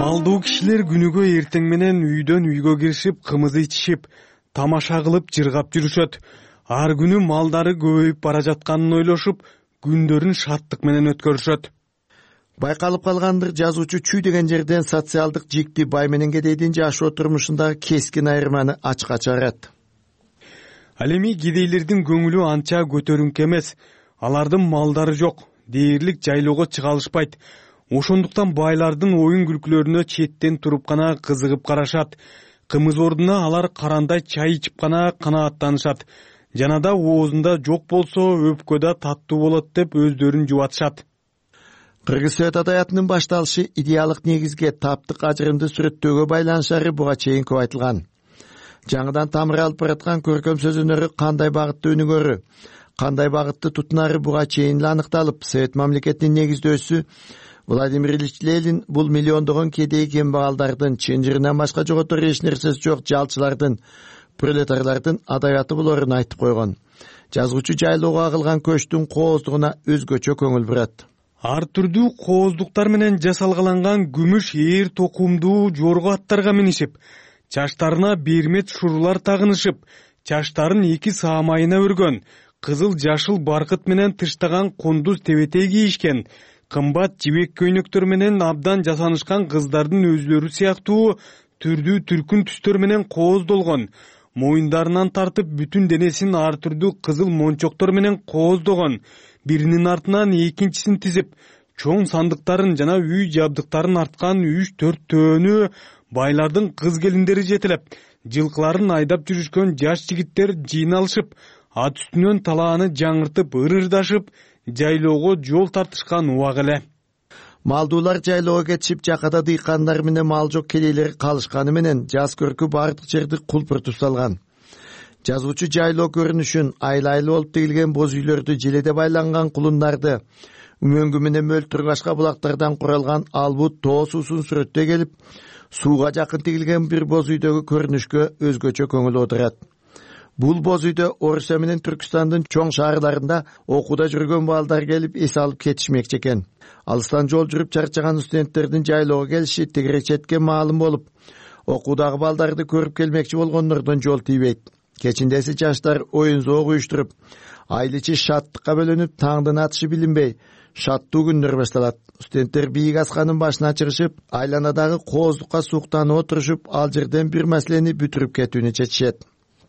Малдуу кишилер күнүгө эртең менен үйдөн үйгө киришип, кымыз ичишип, тамаша кылып, жыргап жүрүшөт. Ар күнү малдары көбөйүп бара жатканын ойлошуп, күндөрүн шаттык менен өткөрүшөт. Байкалып калгандыр, жазуучу чүй деген жерден социалдык жикти бай менен кедейдин жашоо турмушундагы кескин айырманы ачка чыгарат. Ал эми кедейлердин көңүлү анча көтөрүңкү эмес. Алардын малдары жок, дээрлик жайлоого чыга алышпайт. Ошондуктан байлардын оюн күлкүлөрүнө четтен туруп гана кызыгып карашат. Кымыз ордуна алар карандай чай ичип гана канааттанышат. Жанада оозунда жок болсо өпкөдө таттуу болот деп өздөрүн жубатышат. Кыргыз Совет адаятынын башталышы идеалдык негизге таптык ажырымды сүрөттөөгө байланышары буга чейин көп айтылган. Жаңыдан тамыр алып бараткан көркөм сөз өнөрү кандай багытты өнүгөрү, кандай багытты тутунары буга чейин аныкталып, Совет мамлекетинин негиздөөсү Владимир Ильич Ленин бул миллиондогон кедей кембагалдардын, чынжырынан башка жоготор эч нерсеси жок жалчылардын, пролетарлардын адабияты болорун айтып койгон. Жазуучу жайлоого агылган көчтүн кооздугуна өзгөчө көңүл бурат. Ар түрдүү кооздуктар менен жасалгаланган күмүш ээр токумдуу жорго аттарга минишип, чачтарына бермет шурулар тагынышып, чачтарын эки саамайына өргөн, кызыл жашыл баркыт менен тыштаган кондуз тебетей кийишкен, кымбат жибек көйнөктөр менен абдан жасанышкан кыздардын өзлөрү сыяктуу түрдүү түркүн түстөр менен кооздолгон, моюндарынан тартып бүтүн денесин ар түрдүү кызыл мончоктор менен кооздогон, биринин артынан экинчисин тизип, чоң сандыктарын жана үй жабдыктарын арткан үч төрт төөнү байлардын кыз келиндери жетелеп, жылкыларын айдап жүрүшкөн жаш жигиттер жыйналышып, ат үстүнөн талааны жаңыртып ырырдашып, жайлоого жол тартышкан убак эле. Малдуулар жайлоого кетишип, жакада дыйкандар менен мал жок кедейлер калышканы менен жаз көркү бардык жерди кулпуртуп салган. Жазуучу жайлоо көрүнүшүн, айлайлы болуп тигилген боз үйлөрдү, желеде байланган кулундарды, үмөңгү менен мөлтүргашка булактардан куралган албут тоо суусун сүрөттөй келип, сууга жакын тигилген бир боз үйдөгү көрүнүшкө өзгөчө көңүл отурат. Бул боз үйдө Орусия менен Түркстандын чоң шаарларында окууда жүргөн балдар келип эс алып кетишмекчи экен. Алыстан жол жүрүп чарчаган студенттердин жайлоого келиши тегере четке маалым болуп, окуудагы балдарды көрүп келмекчи болгондордон жол тийбейт. Кечиндеси жаштар оюн зоог уюштуруп, айыл ичи шаттыкка бөлөнүп, таңдын атышы билинбей, шаттуу күндөр башталат. Студенттер бийик асканын башына чыгышып, айланадагы кооздукка суктанып отурушуп, ал жерден бир маселени бүтүрүп кетүүнү чечишет.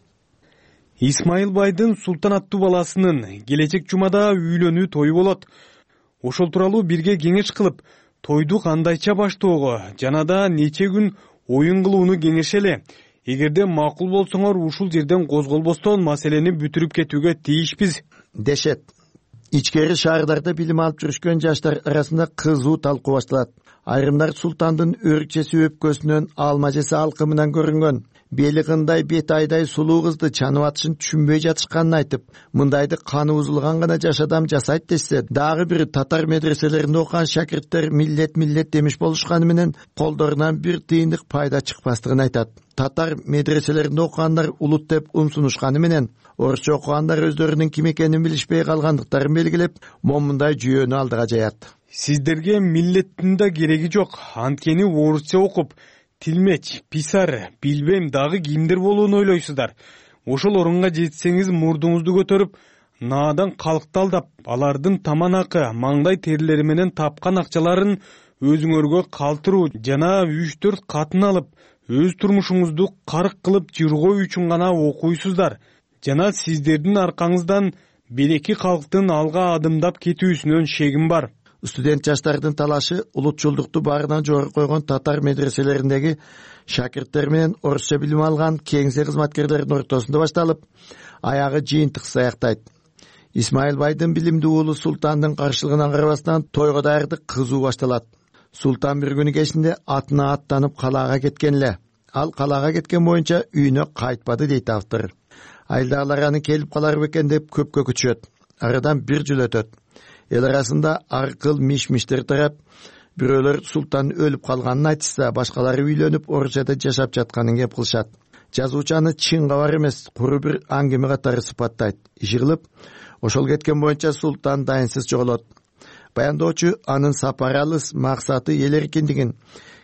Исмайыл байдын Султан аттуу баласынын келечек жумада үйлөнүү тою болот. Ошол тууралуу бирге кеңеш кылып, тойду кандайча баштоого жана да нече күн оюн кылууну кеңешели. Эгерде макул болсоңор, ушул жерден козголбостон маселени бүтүрүп кетүүгө тийишпиз, дешет. Ичкери шаарларда билим алып жүрүшкөн жаштар арасында кызуу талкуу башталат. Айрымдар султандын өрүкчеси өпкөсүнөн алма жесе алкымынан көрүнгөн, бели кындай бет айдай сулуу кызды чанып атышын түшүнбөй жатышканын айтып, мындайды каны узулган гана жаш адам жасайт десе, дагы бир татар медреселеринде окуган шакирттер миллет миллет демиш болушканы менен колдорунан бир тыйындык пайда чыкпастыгын айтат. Татар медреселеринде окугандар улут деп умсунушканы менен, орусча окугандар өздөрүнүн ким экенин билишпей калгандыктарын белгилеп, момундай жүйөнү алдыга жаят. Сиздерге миллеттин да кереги жок, анткени орусча окуп, тилмеч, писар, билбем дагы кимдир болууну ойлойсуздар. Ошол орунга жетсеңиз мурдуңузду көтөрүп, наадан калкты алдап, алардын таман акы, маңдай терилери менен тапкан акчаларын өзүңөргө калтыруу жана үч төрт катын алып, өз турмушуңузду карык кылып жүргөө үчүн гана окуйсуздар. Жана сиздердин аркаңыздан береки калктын алга адымдап кетүүсүнөн шегим бар. Студент жаштардын талашы улутчулдукту баарынан жогору койгон татар медреселериндеги шакирттер менен орусча билим алган кеңсе кызматкерлеринин ортосунда башталып, аягы жыйынтык саяктайт. Исмайыл байдын билимдүү уулу Султандын каршылыгына карабастан тойго даярдык кызуу башталат. Султан бир күнү кечинде атына аттанып калаага кеткен эле. Ал калаага кеткен боюнча үйүнө кайтпады дейт автор. Айылдагылар аны келип калар бекен деп көпкө күтүшөт. Арадан бир жыл өтөт. Эл арасында аркыл миш-миштер тарап, бирөөлөр Султан өлүп калганын айтышса, башкалары үйлөнүп Орусияда жашап жатканын кеп кылышат. Жазуучу аны чынга бар эмес, куру бир аңгеме катары сыпаттайт. Иши кылып, ошол кеткен боюнча Султан дайынсыз жоголот. Баяндоочу анын сапары алыс, максаты эл эркиндигин,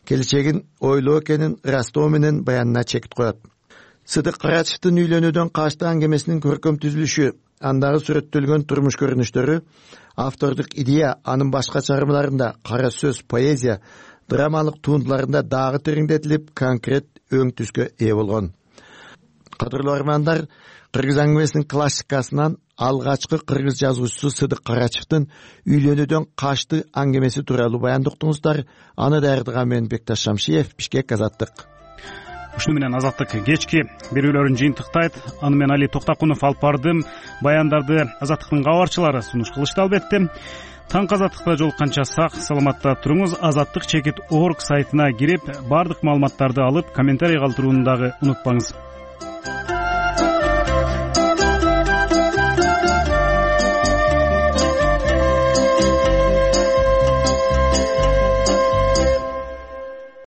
келечегин ойлоо экенин ырастоо менен баянына чекит коет. Сыдык Карачевдин үйлөнүүдөн качты аңгемесинин көркөм түзүлүшү, андагы сүрөттөлгөн турмуш көрүнүштөрү, автордук идея, анын башка чыгармаларында кара сөз, поэзия, драмалык туындыларында дагы тереңдетилип, конкрет өң түскө ээ болгон. Кадырлуу армандар, кыргыз аңгемесинин классикасынан алгачкы кыргыз жазуучусу Сыдык Карачевдин үйлөнүүдөн качты аңгемеси тууралуу баянды уктуңуздар. Аны даярдаган мен Бекташ Шамшиев, Бишкек, Азаттык. Ушуну менен Азаттык кечки берүүлөрүн жыйынтыктайт. Аны мен Али Токтакунов алып бардым. Баяндарды Азаттыктын кабарчылары сунуш кылышты албетте. Таңкы Азаттыкта жолукканча сак саламатта туруңуз. Азаттык чекит орг сайтына кирип, бардык маалыматтарды алып, комментарий калтырууну дагы унутпаңыз.